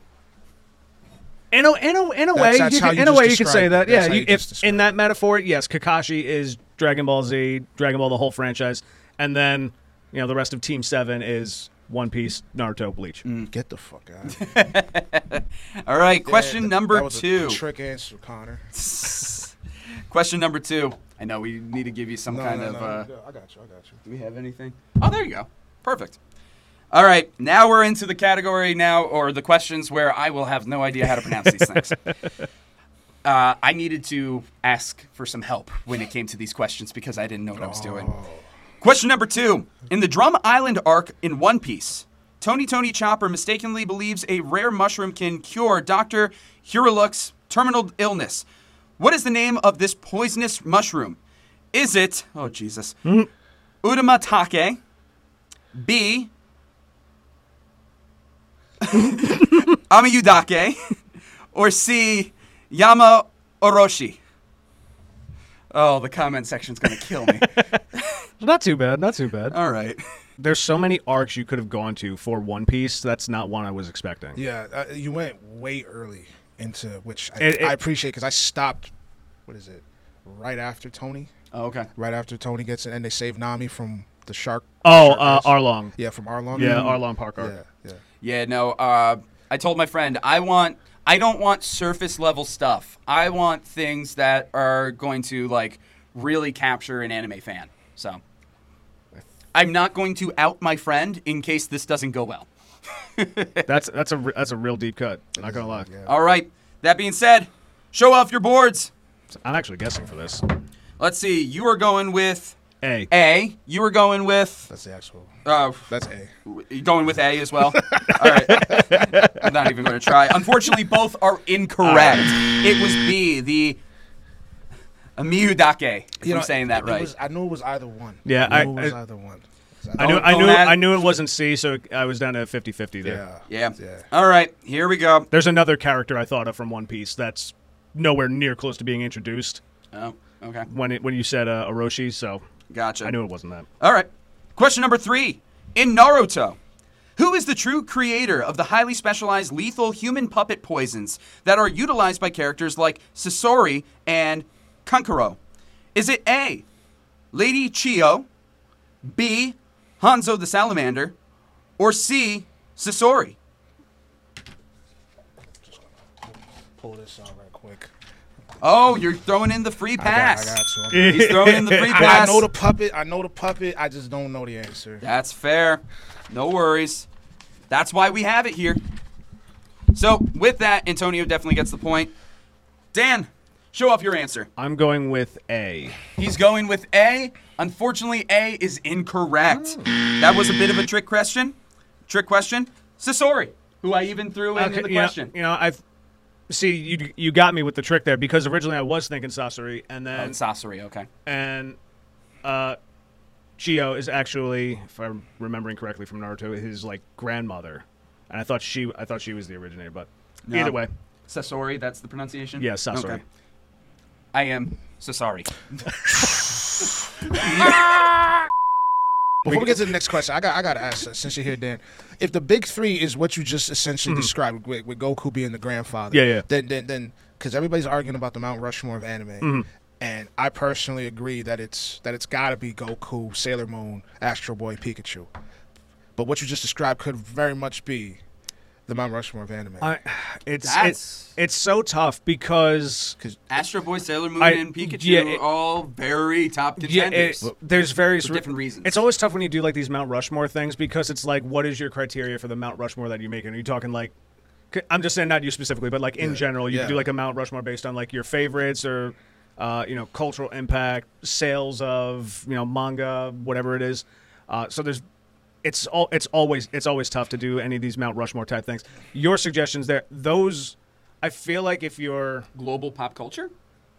In a, in a, in a That's- way, that's you how can, you in a just way you could described say it. that. That's Yeah, how you, you just if described in it. that metaphor, yes, Kakashi is Dragon Ball Z, Dragon Ball the whole franchise, and then you know the rest of Team Seven is One Piece, Naruto, Bleach. Get the fuck out. all right, question Yeah, that- number that was two. A trick answer, Connor. Question number two. I know we need to give you some No, kind no, of. no, Uh, I got you. I got you. do we have anything? Oh, there you go. Perfect. All right, now we're into the category now, or the questions where I will have no idea how to pronounce these things. Uh, I needed to ask for some help when it came to these questions because I didn't know what I was doing. Question number two. In the Drum Island arc in One Piece, Tony Tony Chopper mistakenly believes a rare mushroom can cure Doctor Huruluk's terminal illness. What is the name of this poisonous mushroom? Is it, oh Jesus, Udamatake, B, Amiyudake, or C, Yama Oroshi? Oh, the comment section's going to kill me. Not too bad, not too bad. All right. There's so many arcs you could have gone to for One Piece. That's not one I was expecting. Yeah, uh, you went way early into which I, It- it- I appreciate because I stopped. What is it? Right after Tony. Oh, okay. Right after Tony gets in, and they save Nami from the shark. Oh, shark uh, ass. Arlong. Yeah, from Arlong. Yeah, Arlong Park arc. Yeah, yeah. Yeah, no, uh, I told my friend, I want, I don't want surface level stuff. I want things that are going to, like, really capture an anime fan. So, I'm not going to out my friend in case this doesn't go well. That's that's a re- that's a real deep cut. Not gonna lie. Yeah. All right. That being said, show off your boards. I'm actually guessing for this. Let's see. You are going with A. A. You were going with, That's the actual. uh, That's A. you going with A as well? All right. I'm not even going to try. Unfortunately, both are incorrect. It was B, the Amiyudake, if You I'm know, saying that it right. Was, I knew it was either one. Yeah, I I- knew it was I- either one. I knew Don't- I don't knew add- I knew it wasn't C, so I was down to fifty-fifty there. Yeah. Yeah. Yeah. All right. Here we go. There's another character I thought of from One Piece that's nowhere near close to being introduced Oh, okay. when it when you said uh, Orochi, so Gotcha. I knew it wasn't that. All right. Question number three. In Naruto, who is the true creator of the highly specialized lethal human puppet poisons that are utilized by characters like Sasori and Kankuro? Is it A, Lady Chiyo, B, Hanzo the Salamander, or C, Sasori? Pull this out right quick. Oh, you're throwing in the free I got, pass. I got to. I'm- He's throwing in the free I pass. know the puppet. I know the puppet. I just don't know the answer. That's fair. No worries. That's why we have it here. So, with that, Antonio definitely gets the point. Dan, show off your answer. I'm going with A. He's going with A. Unfortunately, A is incorrect. That was a bit of a trick question. Trick question. Sasori, who I even threw in, in the you know- question. You know, I've see you you got me with the trick there because originally I was thinking Sasori, and Oh, then it's Sasori, okay. and uh, Chio is actually, if I'm remembering correctly from Naruto, his like grandmother, and I thought she I thought she was the originator, but No. either way, Sasori, that's the pronunciation? yeah, Sasori. Okay. I am Sasori. Before we get to the next question, I got I got to ask, uh, since you're here, Dan, if the big three is what you just essentially described with, with Goku being the grandfather, Yeah, yeah. then then then because everybody's arguing about the Mount Rushmore of anime, and I personally agree that it's that it's got to be Goku, Sailor Moon, Astro Boy, Pikachu, but what you just described could very much be the Mount Rushmore of anime. I, it's That's- it's it's so tough because Astro Boy, Sailor Moon, I- and Pikachu yeah, it- are all very top yeah, contenders. it, there's various for re- different reasons. It's always tough when you do like these Mount Rushmore things because it's like, what is your criteria for the Mount Rushmore that you're making? Are you talking like? c- I'm just saying not you specifically, but like in Yeah, general, you yeah. can do like a Mount Rushmore based on like your favorites or, uh, you know, cultural impact, sales of you know manga, whatever it is. Uh, so there's, it's all it's always it's always tough to do any of these Mount Rushmore type things. Your suggestions there, those, I feel like if you're Global pop culture?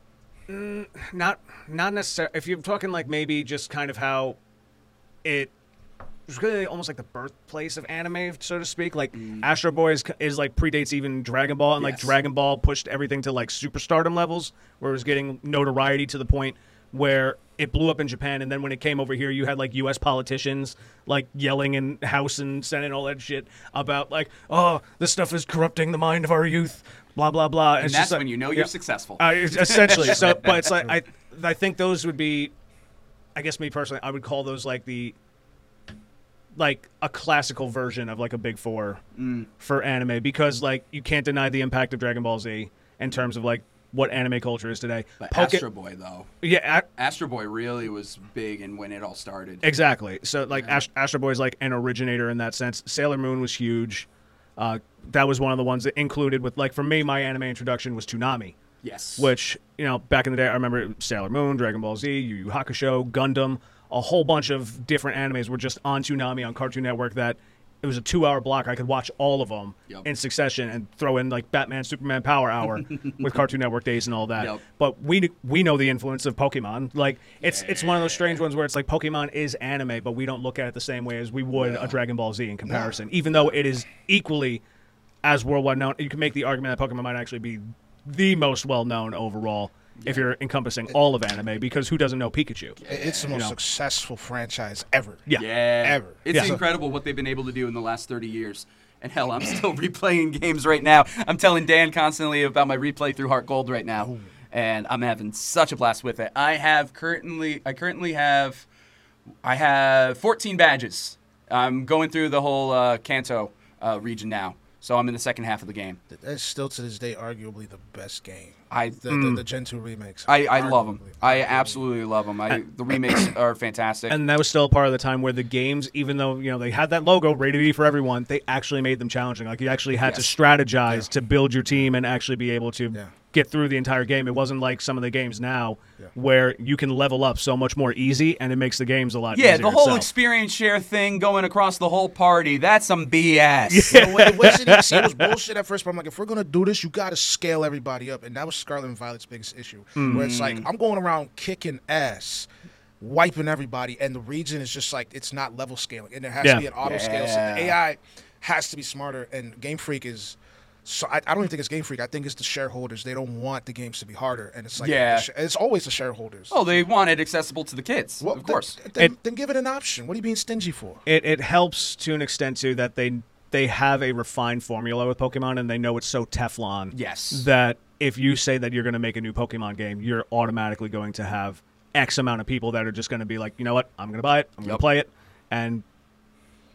not not necessarily if you're talking like maybe just kind of how it was really almost like the birthplace of anime, so to speak. Like Astro Boy is, is like predates even Dragon Ball, and like Yes. Dragon Ball pushed everything to like superstardom levels, where it was getting notoriety to the point where it blew up in Japan. And then when it came over here, you had like U S politicians like yelling in House and Senate and all that shit about like, oh, this stuff is corrupting the mind of our youth, blah blah blah. And It's that's just like- when you know yeah. you're successful. Uh, it's- essentially. So, but it's like I, I think those would be, I guess me personally, I would call those like the, like a classical version of like a Big Four Mm. for anime because like you can't deny the impact of Dragon Ball Z in terms of like what anime culture is today. But Poke- Astro Boy, though. yeah, a- Astro Boy really was big in when it all started. exactly. So like Ast- Astro Boy is like an originator in that sense. Sailor Moon was huge. Uh, that was one of the ones that included with like for me, my anime introduction was Toonami. Yes. Which, you know, back in the day, I remember Sailor Moon, Dragon Ball Z, Yu Yu Hakusho, Gundam, a whole bunch of different animes were just on Toonami on Cartoon Network that it was a two-hour block. I could watch all of them Yep. in succession and throw in like Batman, Superman, Power Hour with Cartoon Network days and all that. Yep. But we we know the influence of Pokemon. Like it's it's one of those strange ones where it's like Pokemon is anime, but we don't look at it the same way as we would a Dragon Ball Z in comparison. Even though it is equally as worldwide known, you can make the argument that Pokemon might actually be the most well-known overall if you're encompassing all of anime, because who doesn't know Pikachu? It- it's the most know. successful franchise ever. Yeah. Yeah. Ever. It's Yeah. incredible what they've been able to do in the last thirty years. And hell, I'm still replaying games right now. I'm telling Dan constantly about my replay through Heart Gold right now. And I'm having such a blast with it. I have currently I currently have I have fourteen badges. I'm going through the whole uh, Kanto uh, region now. So I'm in the second half of the game. That's still to this day arguably the best game. I The, the, the Gen two remakes. I, I love them. Arguably. I Arguably. absolutely love them. I, the remakes are fantastic. And that was still part of the time where the games, even though you know they had that logo rated E for everyone, they actually made them challenging. Like you actually had Yes. to strategize to build your team and actually be able to Yeah. get through the entire game. It wasn't like some of the games now Yeah. where you can level up so much more easy, and it makes the games a lot yeah, easier. the whole itself. experience share thing going across the whole party, that's some B S. You know, it, wasn't, see, it was bullshit at first, but I'm like, if we're gonna do this, you gotta scale everybody up, and that was Scarlet and Violet's biggest issue, where it's like I'm going around kicking ass, wiping everybody, and the region is just like it's not level scaling, and there has Yeah. to be an auto scale. So Yeah. the A I has to be smarter, and Game Freak is. So I, I don't even think it's Game Freak. I think it's the shareholders. They don't want the games to be harder, and it's like Yeah. the sh- it's always the shareholders. Oh, they want it accessible to the kids, Well, of course. Then, then, It- then give it an option. What are you being stingy for? it, it helps to an extent too that they they have a refined formula with Pokemon, and they know it's so Teflon. Yes. That if you say that you're going to make a new Pokemon game, you're automatically going to have X amount of people that are just going to be like, you know what, I'm going to buy it, I'm going to Yep. play it, and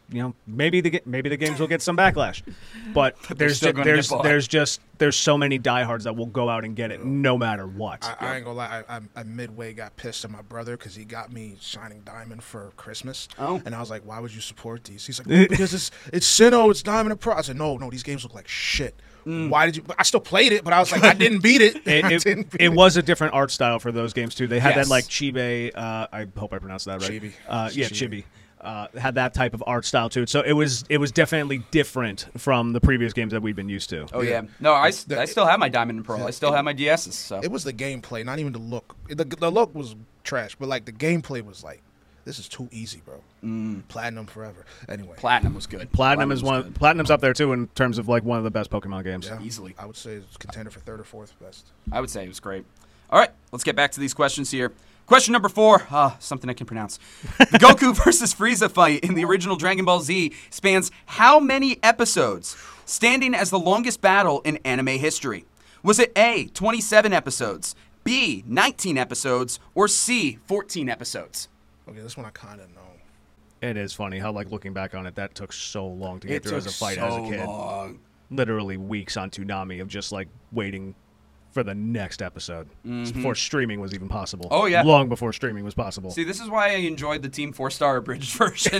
you know, maybe the ga- maybe the games will get some backlash, but, there's still ju- gonna there's get bought. there's just there's so many diehards that will go out and get it no matter what. I, I ain't gonna lie. I, I, I midway got pissed at my brother because he got me Shining Diamond for Christmas. Oh. And I was like, "Why would you support these?" He's like, "Oh, "Because it's it's Sinnoh, it's Diamond and Pearl." I said, "No, no, these games look like shit. Why did you?" I still played it, but I was like, I didn't beat it. It, I it, didn't beat it was a different art style for those games too. They had Yes. that like Chibi. Uh, I hope I pronounced that right. Chibi. Uh, yeah, Chibi. Chibi. Uh, had that type of art style too. So it was it was definitely different from the previous games that we'd been used to. Oh yeah. No, I, s- The- I still have my Diamond and Pearl. I still have my D Ss. So It was the gameplay, not even the look. The, the look was trash, but like the gameplay was like, this is too easy, bro. Platinum forever. Anyway, Platinum was good. Platinum is was one. good. Platinum's up there too in terms of like one of the best Pokemon games. yeah, easily. I would say it's contender for third or fourth best. I would say it was great. All right, let's get back to these questions here. Question number four. Ah, something I can pronounce. The Goku versus Frieza fight in the original Dragon Ball Z spans how many episodes, standing as the longest battle in anime history? Was it A, twenty-seven episodes, B, nineteen episodes, or C, fourteen episodes? Okay, this one I kind of know. It is funny how like looking back on it, that took so long to get It through as took a fight so as a kid. long. Literally weeks on Toonami of just like waiting for the next episode before streaming was even possible. Mm-hmm. Oh, yeah. long before streaming was possible. See, this is why I enjoyed the Team Four Star abridged version.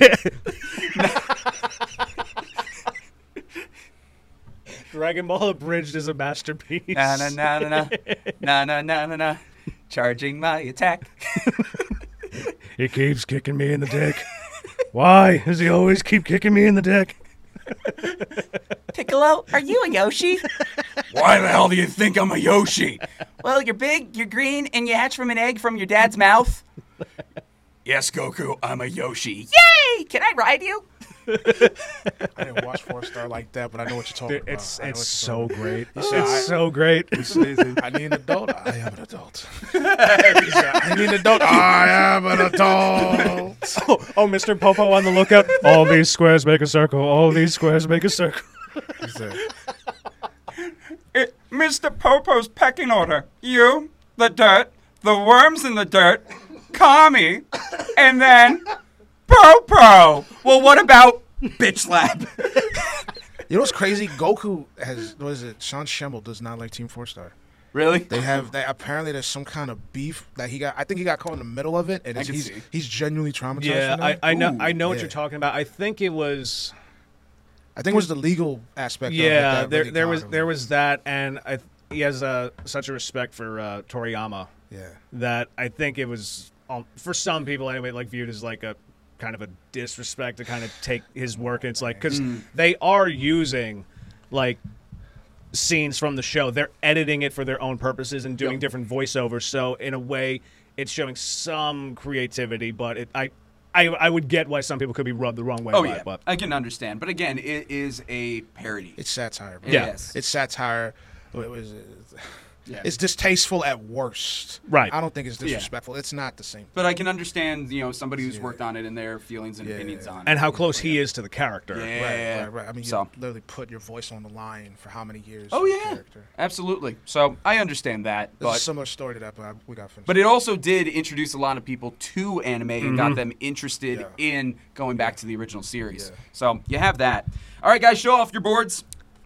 Dragon Ball Abridged is a masterpiece. na na na na na na na na na na. Charging my attack. He keeps kicking me in the dick. Why does he always keep kicking me in the dick? Piccolo, are you a Yoshi? Why the hell do you think I'm a Yoshi? Well, you're big, you're green, and you hatch from an egg from your dad's mouth. Yes, Goku, I'm a Yoshi. Yay! Can I ride you? I didn't watch Four Star like that, but I know what you're talking about. It's I know it's what so you're great. said, It's I- so great. I need an adult. I am an adult. He said, I need an adult. I am an adult. Oh, Mister Popo on the lookout. All these squares make a circle. All these squares make a circle. He said, It, Mister Popo's pecking order. You, the dirt, the worms in the dirt, Kami, and then Popo. Well, what about Bitch Lab? you know what's crazy? Goku has, what is it? Sean Schemmel does not like Team Four Star. Really? They have, they apparently there's some kind of beef that he got. I think he got caught in the middle of it, and I it's, can he's see. he's genuinely traumatized. Yeah, from I, that. I know. Ooh, I know what yeah. you're talking about. I think it was. I think it was the legal aspect. of it Yeah, that there really there got was him. there was that, and I, he has uh, such a respect for uh, Toriyama Yeah. that I think it was um, for some people anyway, like viewed as like a kind of a disrespect to kind of take his work. And it's like because they are using like scenes from the show, they're editing it for their own purposes and doing Yep. different voiceovers. So in a way, it's showing some creativity, but it I. I, I would get why some people could be rubbed the wrong way Oh, by yeah. it, but I can understand. But again, it is a parody. It's satire. Bro. Yeah. Yes. It's satire. What was it? Yeah. It's distasteful at worst. Right. I don't think it's disrespectful. It's not the same. But I can understand, you know, somebody who's worked on it and their feelings and Yeah. opinions on it. and how close he is to the character. Yeah. Right, right, right. I mean, you So- literally put your voice on the line for how many years? Oh for the yeah, character. absolutely. So I understand that, There's a but similar story to that, but I, we got finished. but it also did introduce a lot of people to anime and got them interested Yeah. in going back to the original series. Yeah. So you have that. All right, guys, show off your boards.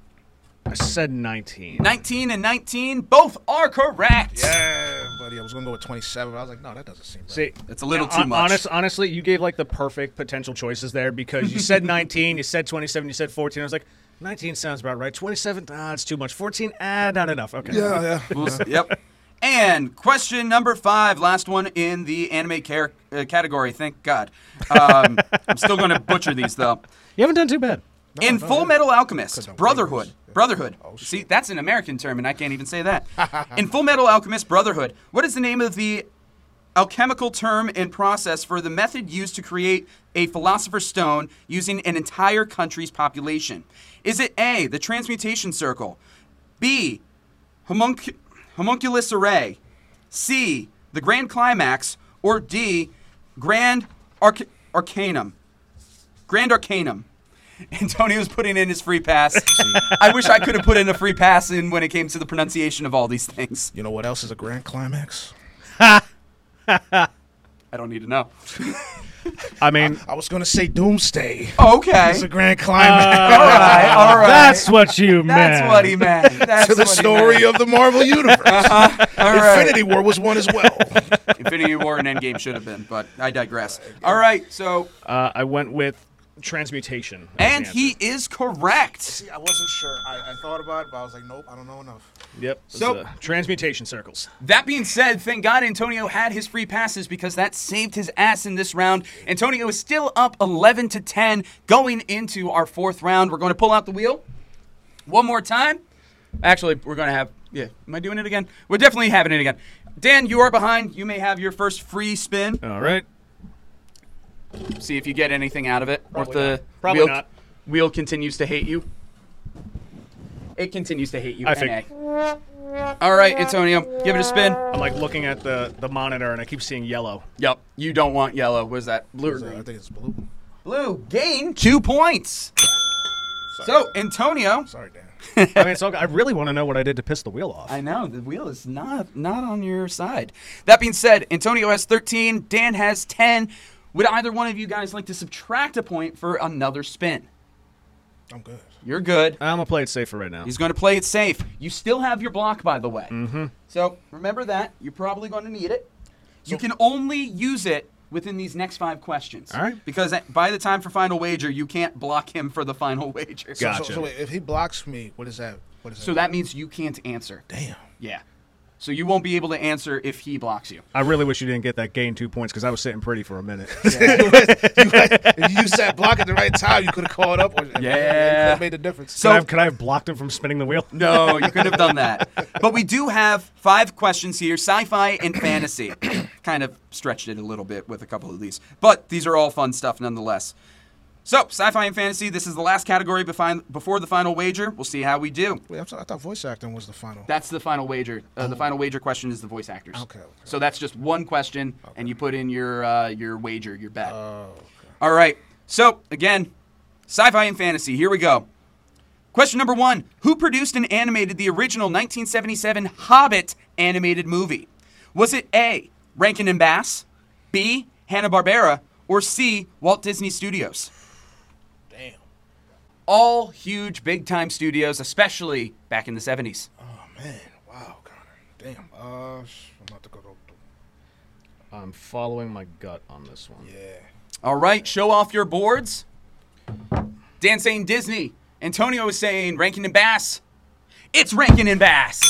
I said nineteen. nineteen and nineteen, both are correct. yeah, buddy, I was gonna go with twenty-seven. But I was like, no, that doesn't seem right. See, It's a little yeah, too hon- much. Honest, honestly, you gave like the perfect potential choices there because you said nineteen, you said twenty-seven, you said fourteen. I was like, nineteen sounds about right. twenty-seven, ah, it's too much. fourteen, ah, not enough. Okay. yeah, yeah. We'll see. Yep. And question number five, last one in the anime car- uh, category. Thank God. Um, I'm still going to butcher these though. You haven't done too bad. In no, Full yeah. Metal Alchemist, Couldn't Brotherhood, wait. Yeah. Brotherhood. Oh, shit. See, that's an American term, and I can't even say that. In Full Metal Alchemist, Brotherhood, what is the name of the alchemical term and process for the method used to create a Philosopher's Stone using an entire country's population? Is it A, the Transmutation Circle, B, homunc- Homunculus Array, C, the Grand Climax, or D, Grand Arc- Arcanum? Grand Arcanum. Antonio's putting in his free pass. I wish I could have put in a free pass in when it came to the pronunciation of all these things. You know what else is a grand climax? I don't need to know. I mean, I was gonna say Doomsday. Okay. It's a grand climax all right, all right. that's what you meant. That's what he meant. That's to the what he story meant. of the Marvel Universe. Uh-huh. All right. Infinity War was one as well. Infinity War and Endgame should have been, but I digress. All right, so Uh, I went with transmutation. as and the he answer. is correct. See, I wasn't sure. I, I thought about it, but I was like, nope, I don't know enough. Yep. So- So transmutation circles. That being said, thank God Antonio had his free passes because that saved his ass in this round. Antonio is still up eleven to ten going into our fourth round. We're going to pull out the wheel one more time. Actually, we're going to have, yeah, am I doing it again? We're definitely having it again. Dan, you are behind. You may have your first free spin. All right. See if you get anything out of it. Or if Probably the not. Probably wheel, not. wheel continues to hate you. It continues to hate you. I N think. A. All right, Antonio, give it a spin. I'm like looking at the, the monitor and I keep seeing yellow. Yep, you don't want yellow. What is that? Blue or So I green? think it's blue. Blue, gain two points. So, Antonio. Sorry, Dan. I mean, so I really want to know what I did to piss the wheel off. I know, the wheel is not not on your side. That being said, Antonio has thirteen, Dan has ten. Would either one of you guys like to subtract a point for another spin? I'm good. You're good. I'm gonna play it safe for right now. He's going to play it safe. You still have your block, by the way. Mm-hmm. So remember that. You're probably going to need it. You can only use it within these next five questions. All right. Because by the time for final wager, you can't block him for the final wager. So, Gotcha. so, so wait, if he blocks me, what is that? What is that? So that means you can't answer. Damn. Yeah. So you won't be able to answer if he blocks you. I really wish you didn't get that gain two points because I was sitting pretty for a minute. If you said block at the right time, you could have called up. Or, Yeah. That made a difference. So could, I have, could I have blocked him from spinning the wheel? no, you couldn't have done that. But we do have five questions here, sci-fi and fantasy. Kind of stretched it a little bit with a couple of these. But these are all fun stuff nonetheless. So, sci-fi and fantasy, this is the last category befine- before the final wager. We'll see how we do. Wait, I'm sorry, I thought voice acting was the final. That's the final wager. Uh, the final wager question is the voice actors. Okay, okay. So that's just one question, and you put in your uh, your wager, your bet. Oh, okay. All right. So, again, sci-fi and fantasy. Here we go. Question number one. Who produced and animated the original nineteen seventy-seven Hobbit animated movie? Was it A, Rankin and Bass, B, Hanna-Barbera, or C, Walt Disney Studios? Damn. All huge, big-time studios, especially back in the seventies. Oh, man. Wow, Connor. Damn. Uh, sh- I'm about to go. go- I'm following my gut on this one. Yeah. All right, show off your boards. Dan saying Disney. Antonio is saying Rankin and Bass. It's Rankin and Bass.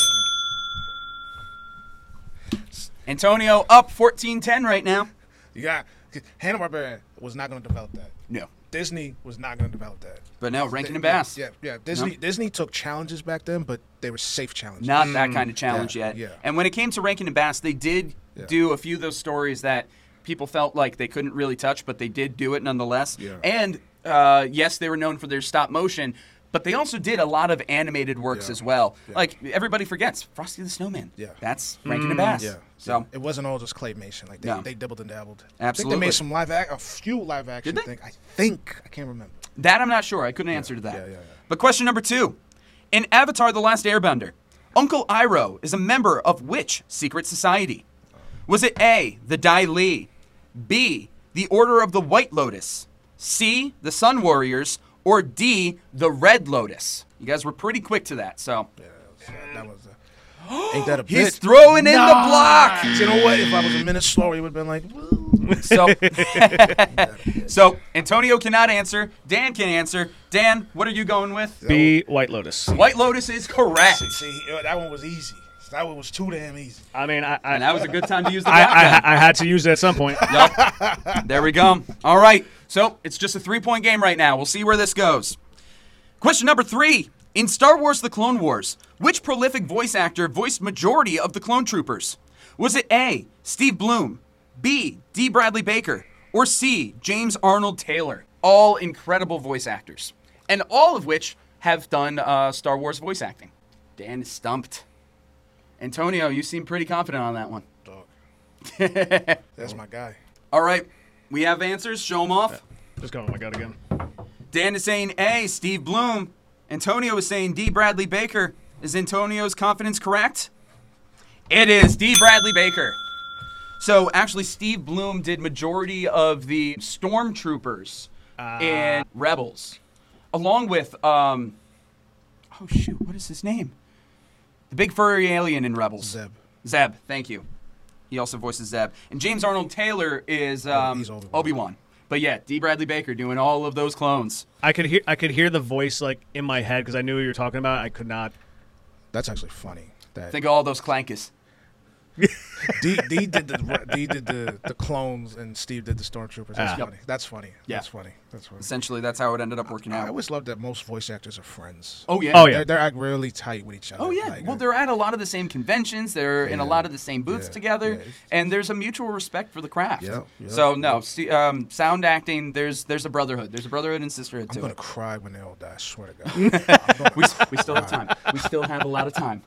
Antonio up fourteen ten right now. You got Hanna-Barbera was not going to develop that. No. Disney was not going to develop that. But no, Rankin and Yeah, Bass. Yeah, yeah. Disney No. Disney took challenges back then, but they were safe challenges. Not that kind of challenge Yeah, yet. yeah. And when it came to Rankin and Bass, they did Yeah. do a few of those stories that people felt like they couldn't really touch, but they did do it nonetheless. Yeah. And uh, yes, they were known for their stop motion, but they also did a lot of animated works Yeah. as well. Yeah. Like everybody forgets Frosty the Snowman. Yeah. That's Rankin and Bass. Yeah. So It wasn't all just claymation. Like they, No. they dibbled and dabbled. I Absolutely. think they made some live act, a few live action they? things. I think I can't remember. that I'm not sure. I couldn't answer to that. yeah, yeah, yeah. But question number two. In Avatar: The Last Airbender, Uncle Iroh is a member of which secret society? Was it A, the Dai Li, B, the Order of the White Lotus, C, the Sun Warriors, or D, the Red Lotus? You guys were pretty quick to that, so Yeah, that was, that was uh, ain't that a he's bitch? throwing in the block. You know what? If I was a minute slower, he would have been like, woo. So, so Antonio cannot answer. Dan can answer. Dan, what are you going with? B, White Lotus. White Lotus is correct. See, uh, that one was easy. That one was too damn easy. I mean, I I, And that was a good time to use the I, block then. I, I had to use it at some point. Yep. There we go. All right. So it's just a three-point game right now. We'll see where this goes. Question number three. In Star Wars The Clone Wars, which prolific voice actor voiced majority of the clone troopers? Was it A, Steve Bloom, B, D. Bradley Baker, or C, James Arnold Taylor? All incredible voice actors. And all of which have done uh, Star Wars voice acting. Dan is stumped. Antonio, you seem pretty confident on that one. Dog. That's my guy. All right. We have answers. Show them off. Just going with my gut again. Dan is saying A, Steve Bloom. Antonio is saying D. Bradley Baker. Is Antonio's confidence correct? It is D. Bradley Baker. So actually, Steve Bloom did majority of the stormtroopers uh. in Rebels, along with um, oh shoot, what is his name? The big furry alien in Rebels. Zeb. Zeb, thank you. He also voices Zeb. And James Arnold Taylor is um, he's Obi-Wan. Obi-Wan. But yeah, D. Bradley Baker doing all of those clones. I could hear I could hear the voice like in my head because I knew what you were talking about. I could not. That's actually funny. That Think of all those clankers. D, D did the D did the, the clones and Steve did the stormtroopers. That's Ah. funny. That's funny. Yeah. That's funny. That's funny. Essentially, that's how it ended up working I out. always love that most voice actors are friends. Oh, yeah. Oh, yeah. They're, they're like really tight with each other. Oh, yeah. Like, Well, uh, they're at a lot of the same conventions. They're in a Yeah. lot of the same booths Yeah. together. Yeah. And there's a mutual respect for the craft. Yep, yep, So, no, yep. st- um, sound acting, there's there's a brotherhood. There's a brotherhood and sisterhood I'm to gonna it. cry when they all die. I swear to God. I'm gonna We, we still have time. We still have a lot of time.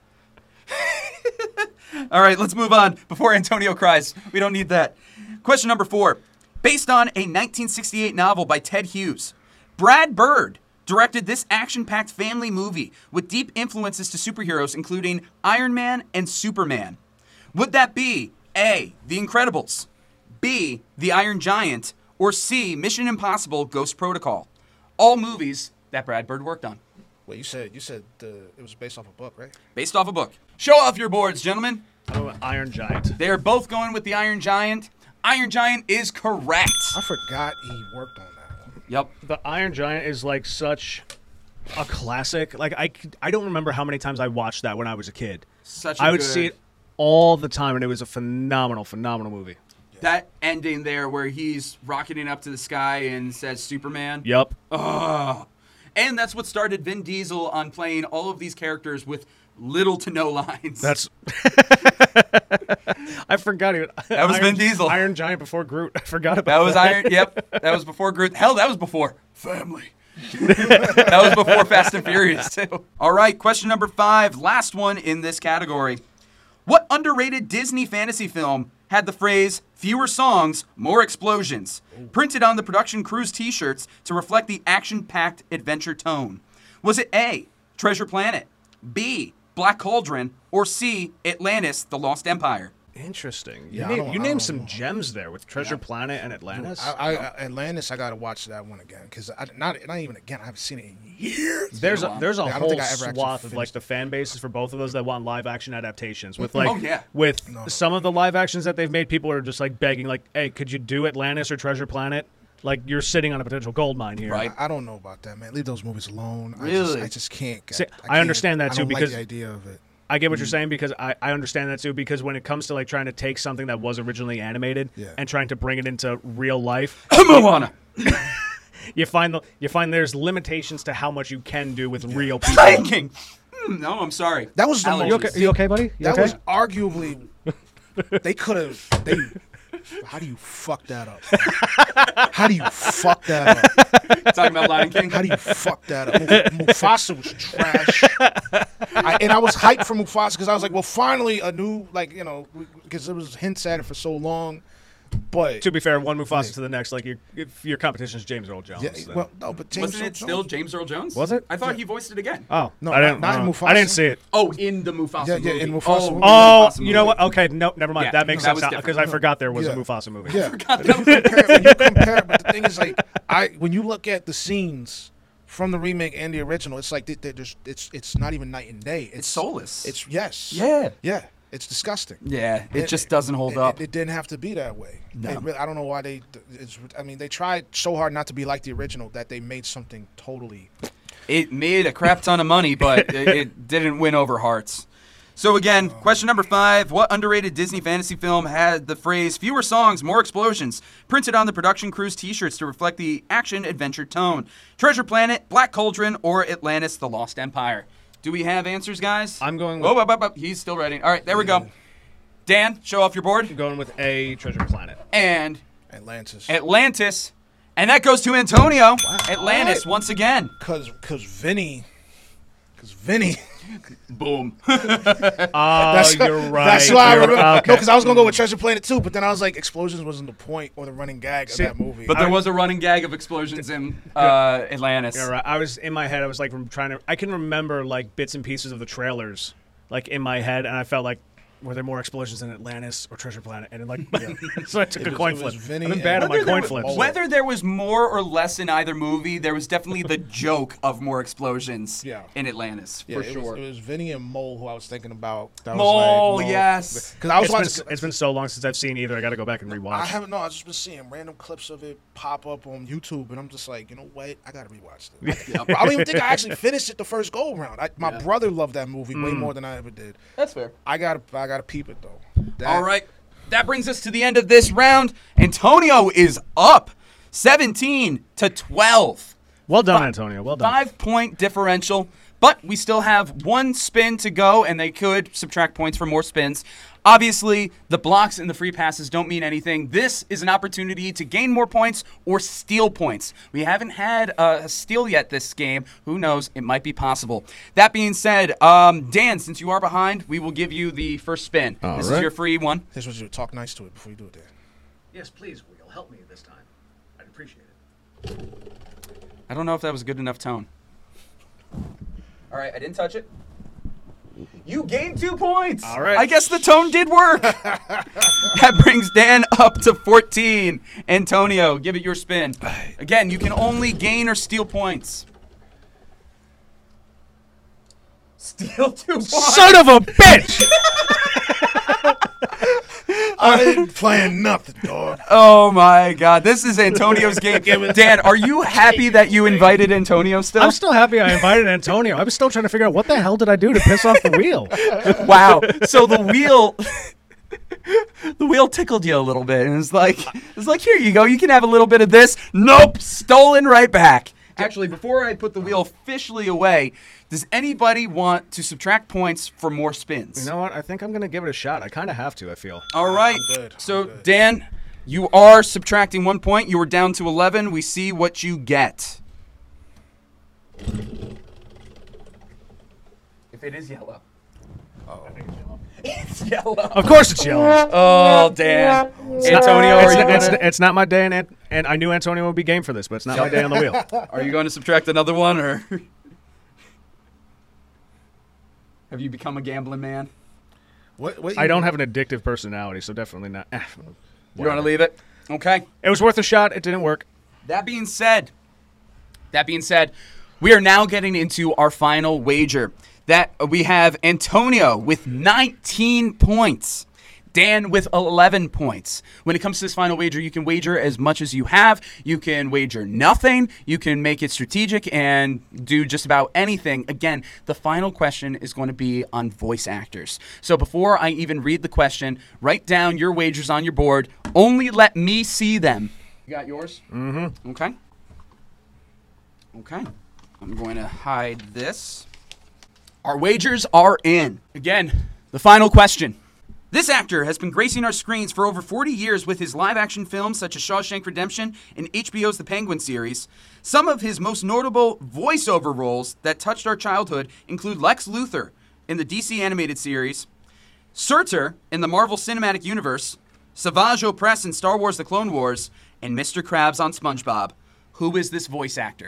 All right, let's move on before Antonio cries. We don't need that. Question number four. Based on a nineteen sixty-eight novel by Ted Hughes, Brad Bird directed this action-packed family movie with deep influences to superheroes, including Iron Man and Superman. Would that be A, The Incredibles, B, The Iron Giant, or C, Mission Impossible Ghost Protocol? All movies that Brad Bird worked on. Wait, you said you said the, it was based off a book, right? Based off a book. Show off your boards, gentlemen. Oh, Iron Giant. They're both going with the Iron Giant. Iron Giant is correct. I forgot he worked on that one. Yep. The Iron Giant is like such a classic. Like I, c- I don't remember how many times I watched that when I was a kid. Such a I would good, see it all the time, and it was a phenomenal, phenomenal movie. That ending there where he's rocketing up to the sky and says Superman. Yep. Ugh. And that's what started Vin Diesel on playing all of these characters with little to no lines. That's. I forgot it. That was Iron, Vin Diesel. Iron Giant before Groot. I forgot about That was that. Iron. Yep. That was before Groot. Hell, that was before Family. That was before Fast and Furious, too. All right, question number five. Last one in this category. What underrated Disney fantasy film had the phrase, fewer songs, more explosions, printed on the production crew's t-shirts to reflect the action-packed adventure tone? Was it A, Treasure Planet, B, Black Cauldron, or C, Atlantis, The Lost Empire? Interesting. You, Yeah, I name, don't- you I named don't some know. gems there with Treasure Planet and Atlantis. I, I, I, Atlantis, I gotta watch that one again because not not even again. I haven't seen it in years. There's a, there's a Yeah, I don't whole think I ever actually swath of like finished the fan bases for both of those that want live action adaptations. With like, Oh, yeah. with No, no. some of the live actions that they've made, people are just like begging, like, "Hey, could you do Atlantis or Treasure Planet? Like, you're sitting on a potential gold mine here." Right. I, I don't know about that, man. Leave those movies alone. I Really? just, I just can't. Get, See, I, I can't- understand that, I too, don't because- like the idea of it. I get what Mm. you're saying because I, I understand that too, because when it comes to like trying to take something that was originally animated Yeah. and trying to bring it into real life, Moana. you find the, you find there's limitations to how much you can do with real people. Lion King. Hmm, No, I'm sorry. That was the Allergies. most- You okay, you okay, buddy? You That okay? was arguably. They could have. They. How do you fuck that up? How do you fuck that up? Talking about Lion King. How do you fuck that up? Mu- Mufasa was trash. I, and I was hyped for Mufasa because I was like, well, finally a new, like, you know, because there was hints at it for so long. But To be fair, one Mufasa to the next, like your if your competition is James Earl Jones. yeah, then- well, no, but James Wasn't Earl it still Jones- James Earl Jones? Was it? I thought he voiced it again. oh No, I didn't. not in uh, Mufasa. I didn't see it. Oh, in the Mufasa Yeah, yeah, movie. in Mufasa oh, movie. in Oh, the Mufasa you know movie. what? Okay, no, never mind. Yeah, that makes that sense was now different. because I forgot there was Yeah. a Mufasa movie. Yeah. God, When you compare, when you compare, but the thing is, like, I when you look at the scenes from the remake and the original, it's like they, they just it's it's not even night and day. It's, It's soulless. It's yes. Yeah. Yeah. It's disgusting. Yeah, it just doesn't hold it, up. It, it didn't have to be that way. No. It really, I don't know why they. It's, I mean, they tried so hard not to be like the original that they made something totally. It made a crap ton of money, but it, it didn't win over hearts. So again, question number five. What underrated Disney fantasy film had the phrase fewer songs, more explosions printed on the production crew's t-shirts to reflect the action-adventure tone? Treasure Planet, Black Cauldron, or Atlantis, The Lost Empire? Do we have answers, guys? I'm going Oh, with- up, up, up. He's still ready. All right, there we go. Dan, show off your board. I'm going with A, Treasure Planet. And Atlantis. Atlantis. And that goes to Antonio. Atlantis once again. Cause, cause Vinny, cause Vinny. Boom. Oh, That's, you're right. That's why I You're- remember. okay. No, because I was gonna go with Treasure Planet too, but then I was like, explosions wasn't the point or the running gag of See, that movie. But there was a running gag of explosions in uh, Atlantis. Yeah, right. I was in my head. I was like rem- trying to. I can remember like bits and pieces of the trailers, like in my head, and I felt like were there more explosions in Atlantis or Treasure Planet? And then, like, yeah. so I took It a was- coin it flip. was Vinny I've been and- bad at my Whether there coin was- flips. Whether there was more or less in either movie, there was definitely the joke of more explosions Yeah. in Atlantis, Yeah, for it sure. Was, it was Vinny and Mole who I was thinking about. That Mole, was like, yes. Because I was It's been, watching. it's been so long since I've seen either. I got to go back and rewatch. I haven't. No, I've just been seeing random clips of it pop up on YouTube, and I'm just like, you know what? I gotta rewatch this. I don't even think I actually finished it the first go around. I, my brother loved that movie way more than I ever did. That's fair. I gotta, I gotta peep it though. That- All right. That brings us to the end of this round. Antonio is up seventeen to twelve. Well done, Antonio. Well done. Five point differential, but we still have one spin to go, and they could subtract points for more spins. Obviously, the blocks and the free passes don't mean anything. This is an opportunity to gain more points or steal points. We haven't had a steal yet this game. Who knows? It might be possible. That being said, um, Dan, since you are behind, we will give you the first spin. All this is right. your free one. Here's what you talk nice to it before you do it. Dan. Yes, please, Will. Help me this time. I'd appreciate it. I don't know if that was a good enough tone. All right, I didn't touch it. You gained two points. All right. I guess the tone did work. That brings Dan up to fourteen. Antonio, give it your spin. Again, you can only gain or steal points. Steal two points. Son of a bitch! I didn't plan nothing, dog. Oh my God, this is Antonio's game. Dan, are you happy that you invited Antonio still? I'm still happy I invited Antonio. I was still trying to figure out what the hell did I do to piss off the wheel. Wow. So the wheel the wheel tickled you a little bit and it's like it's like here you go, you can have a little bit of this. Nope, stolen right back. Actually, before I put the wheel officially away, does anybody want to subtract points for more spins? You know what? I think I'm going to give it a shot. I kind of have to, I feel. All right. I'm good. I'm So, good. Dan, you are subtracting one point. You were down to eleven. We see what you get. If it is yellow. Oh. It's yellow. Of course it's yellow. Oh, Dan. Antonio, are it's, you, not, it's, gonna, it's not my day, and, Ant- and I knew Antonio would be game for this, but it's not my day on the wheel. are you going to subtract another one, or have you become a gambling man? What, what I you- don't have an addictive personality, so definitely not. Eh, You want to leave it? Okay. It was worth a shot. It didn't work. That being said, that being said, we are now getting into our final wager. That we have Antonio with nineteen points, Dan with eleven points. When it comes to this final wager, you can wager as much as you have. You can wager nothing. You can make it strategic and do just about anything. Again, the final question is going to be on voice actors. So before I even read the question, write down your wagers on your board. Only let me see them. You got yours? Mm-hmm. Okay. Okay. I'm going to hide this. Our wagers are in. Again, the final question. This actor has been gracing our screens for over forty years with his live-action films such as Shawshank Redemption and H B O's The Penguin series. Some of his most notable voiceover roles that touched our childhood include Lex Luthor in the D C animated series, Surtur in the Marvel Cinematic Universe, Savage Opress in Star Wars The Clone Wars, and Mister Krabs on SpongeBob. Who is this voice actor?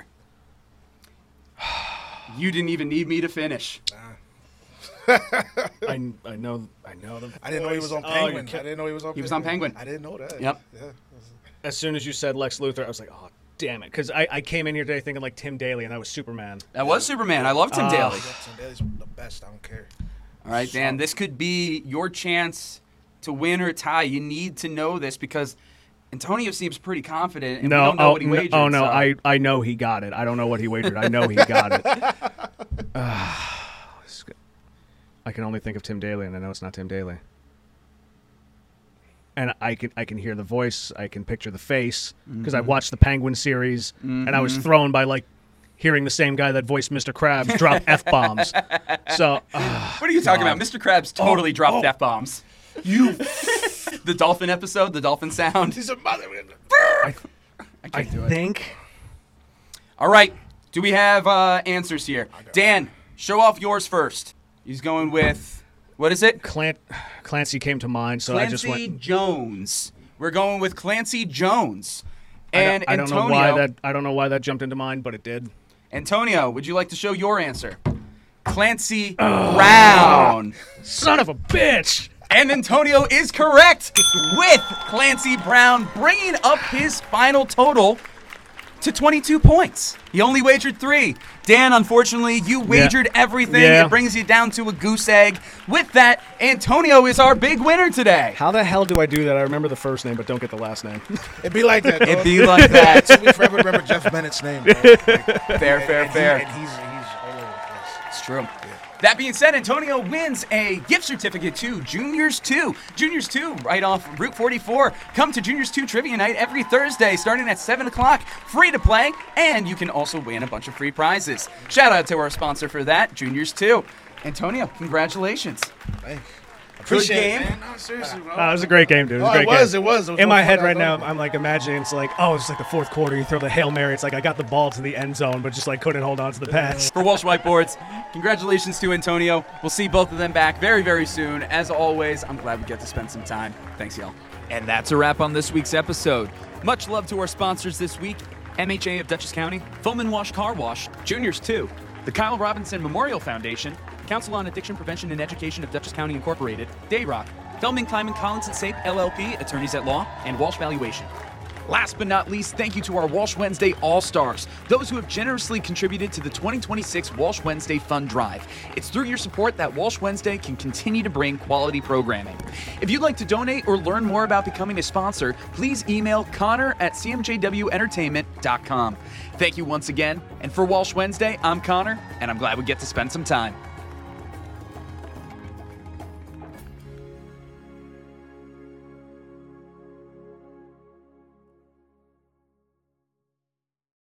You didn't even need me to finish. I, I know I know the I didn't know he was on voice. Oh, Penguin. you I can't- didn't know he was on. He was on Penguin. I didn't know that. Yep. Yeah. As soon as you said Lex Luthor, I was like, oh, damn it. Because I, I came in here today thinking like Tim Daly, and that was Superman. That was Superman. I love Tim Ah. Daly. Jackson Daly's the best. I don't care. All right, Dan, this could be your chance to win or tie. You need to know this because Antonio seems pretty confident, and we No, don't know oh, what he no, wagered. oh no, so- I, I know he got it. I don't know what he wagered. I know he got it. Ah, this is good. I can only think of Tim Daly, and I know it's not Tim Daly. And I can I can hear the voice. I can picture the face because I watched the Penguin series, and I was thrown by like hearing the same guy that voiced Mister Krabs drop f bombs. So ah, What are you talking God. about? Mister Krabs totally dropped oh. F-bombs. You... the dolphin episode, the dolphin sound. He's a mother. I I can't do it. think All right, do we have uh, answers here? Dan, show off yours first. He's going with... What is it? Clan- Clancy came to mind, so Clancy I just went. Jones. We're going with Clancy Jones. I don't- And I don't, Antonio, know why that I don't know why that jumped into mind, but it did. Antonio, would you like to show your answer? Clancy Brown. Son of a bitch! And Antonio is correct, with Clancy Brown bringing up his final total to twenty-two points. He only wagered three. Dan, unfortunately, you wagered everything. Yeah. It brings you down to a goose egg. With that, Antonio is our big winner today. How the hell do I do that? I remember the first name, but don't get the last name. It'd be like that. It'd dog. be like that. So we forever remember Jeff Bennett's name. Bro. Like, Fair, fair, and he- fair. and he's, he's all over the place. It's true. That being said, Antonio wins a gift certificate to Juniors two. Juniors two, right off Route forty-four. Come to Juniors two Trivia Night every Thursday, starting at seven o'clock. Free to play, and you can also win a bunch of free prizes. Shout out to our sponsor for that, Juniors two. Antonio, congratulations. Thank you. Good Appreciate game. it, man. No, seriously, bro. Uh, it was a great game, dude. It was Oh, a it great was, game. it was. It was In my one head point right I now, thought- I'm like imagining it's like, oh, it's like the fourth quarter. You throw the Hail Mary. It's like I got the ball to the end zone, but just like couldn't hold on to the pass. For Walsh Whiteboards, congratulations to Antonio. We'll see both of them back very, very soon. As always, I'm glad we get to spend some time. Thanks, y'all. And that's a wrap on this week's episode. Much love to our sponsors this week, M H A of Dutchess County, Foam Wash Car Wash, Juniors two, the Kyle Robinson Memorial Foundation, Council on Addiction Prevention and Education of Dutchess County Incorporated, Dayrock, Feldman, Kleiman, Collins and Sape L L P, attorneys at law, and Walsh Valuation. Last but not least, thank you to our Walsh Wednesday All-Stars, those who have generously contributed to the twenty twenty-six Walsh Wednesday Fund Drive. It's through your support that Walsh Wednesday can continue to bring quality programming. If you'd like to donate or learn more about becoming a sponsor, please email Connor at c m j w entertainment dot com. Thank you once again, and for Walsh Wednesday, I'm Connor, and I'm glad we get to spend some time.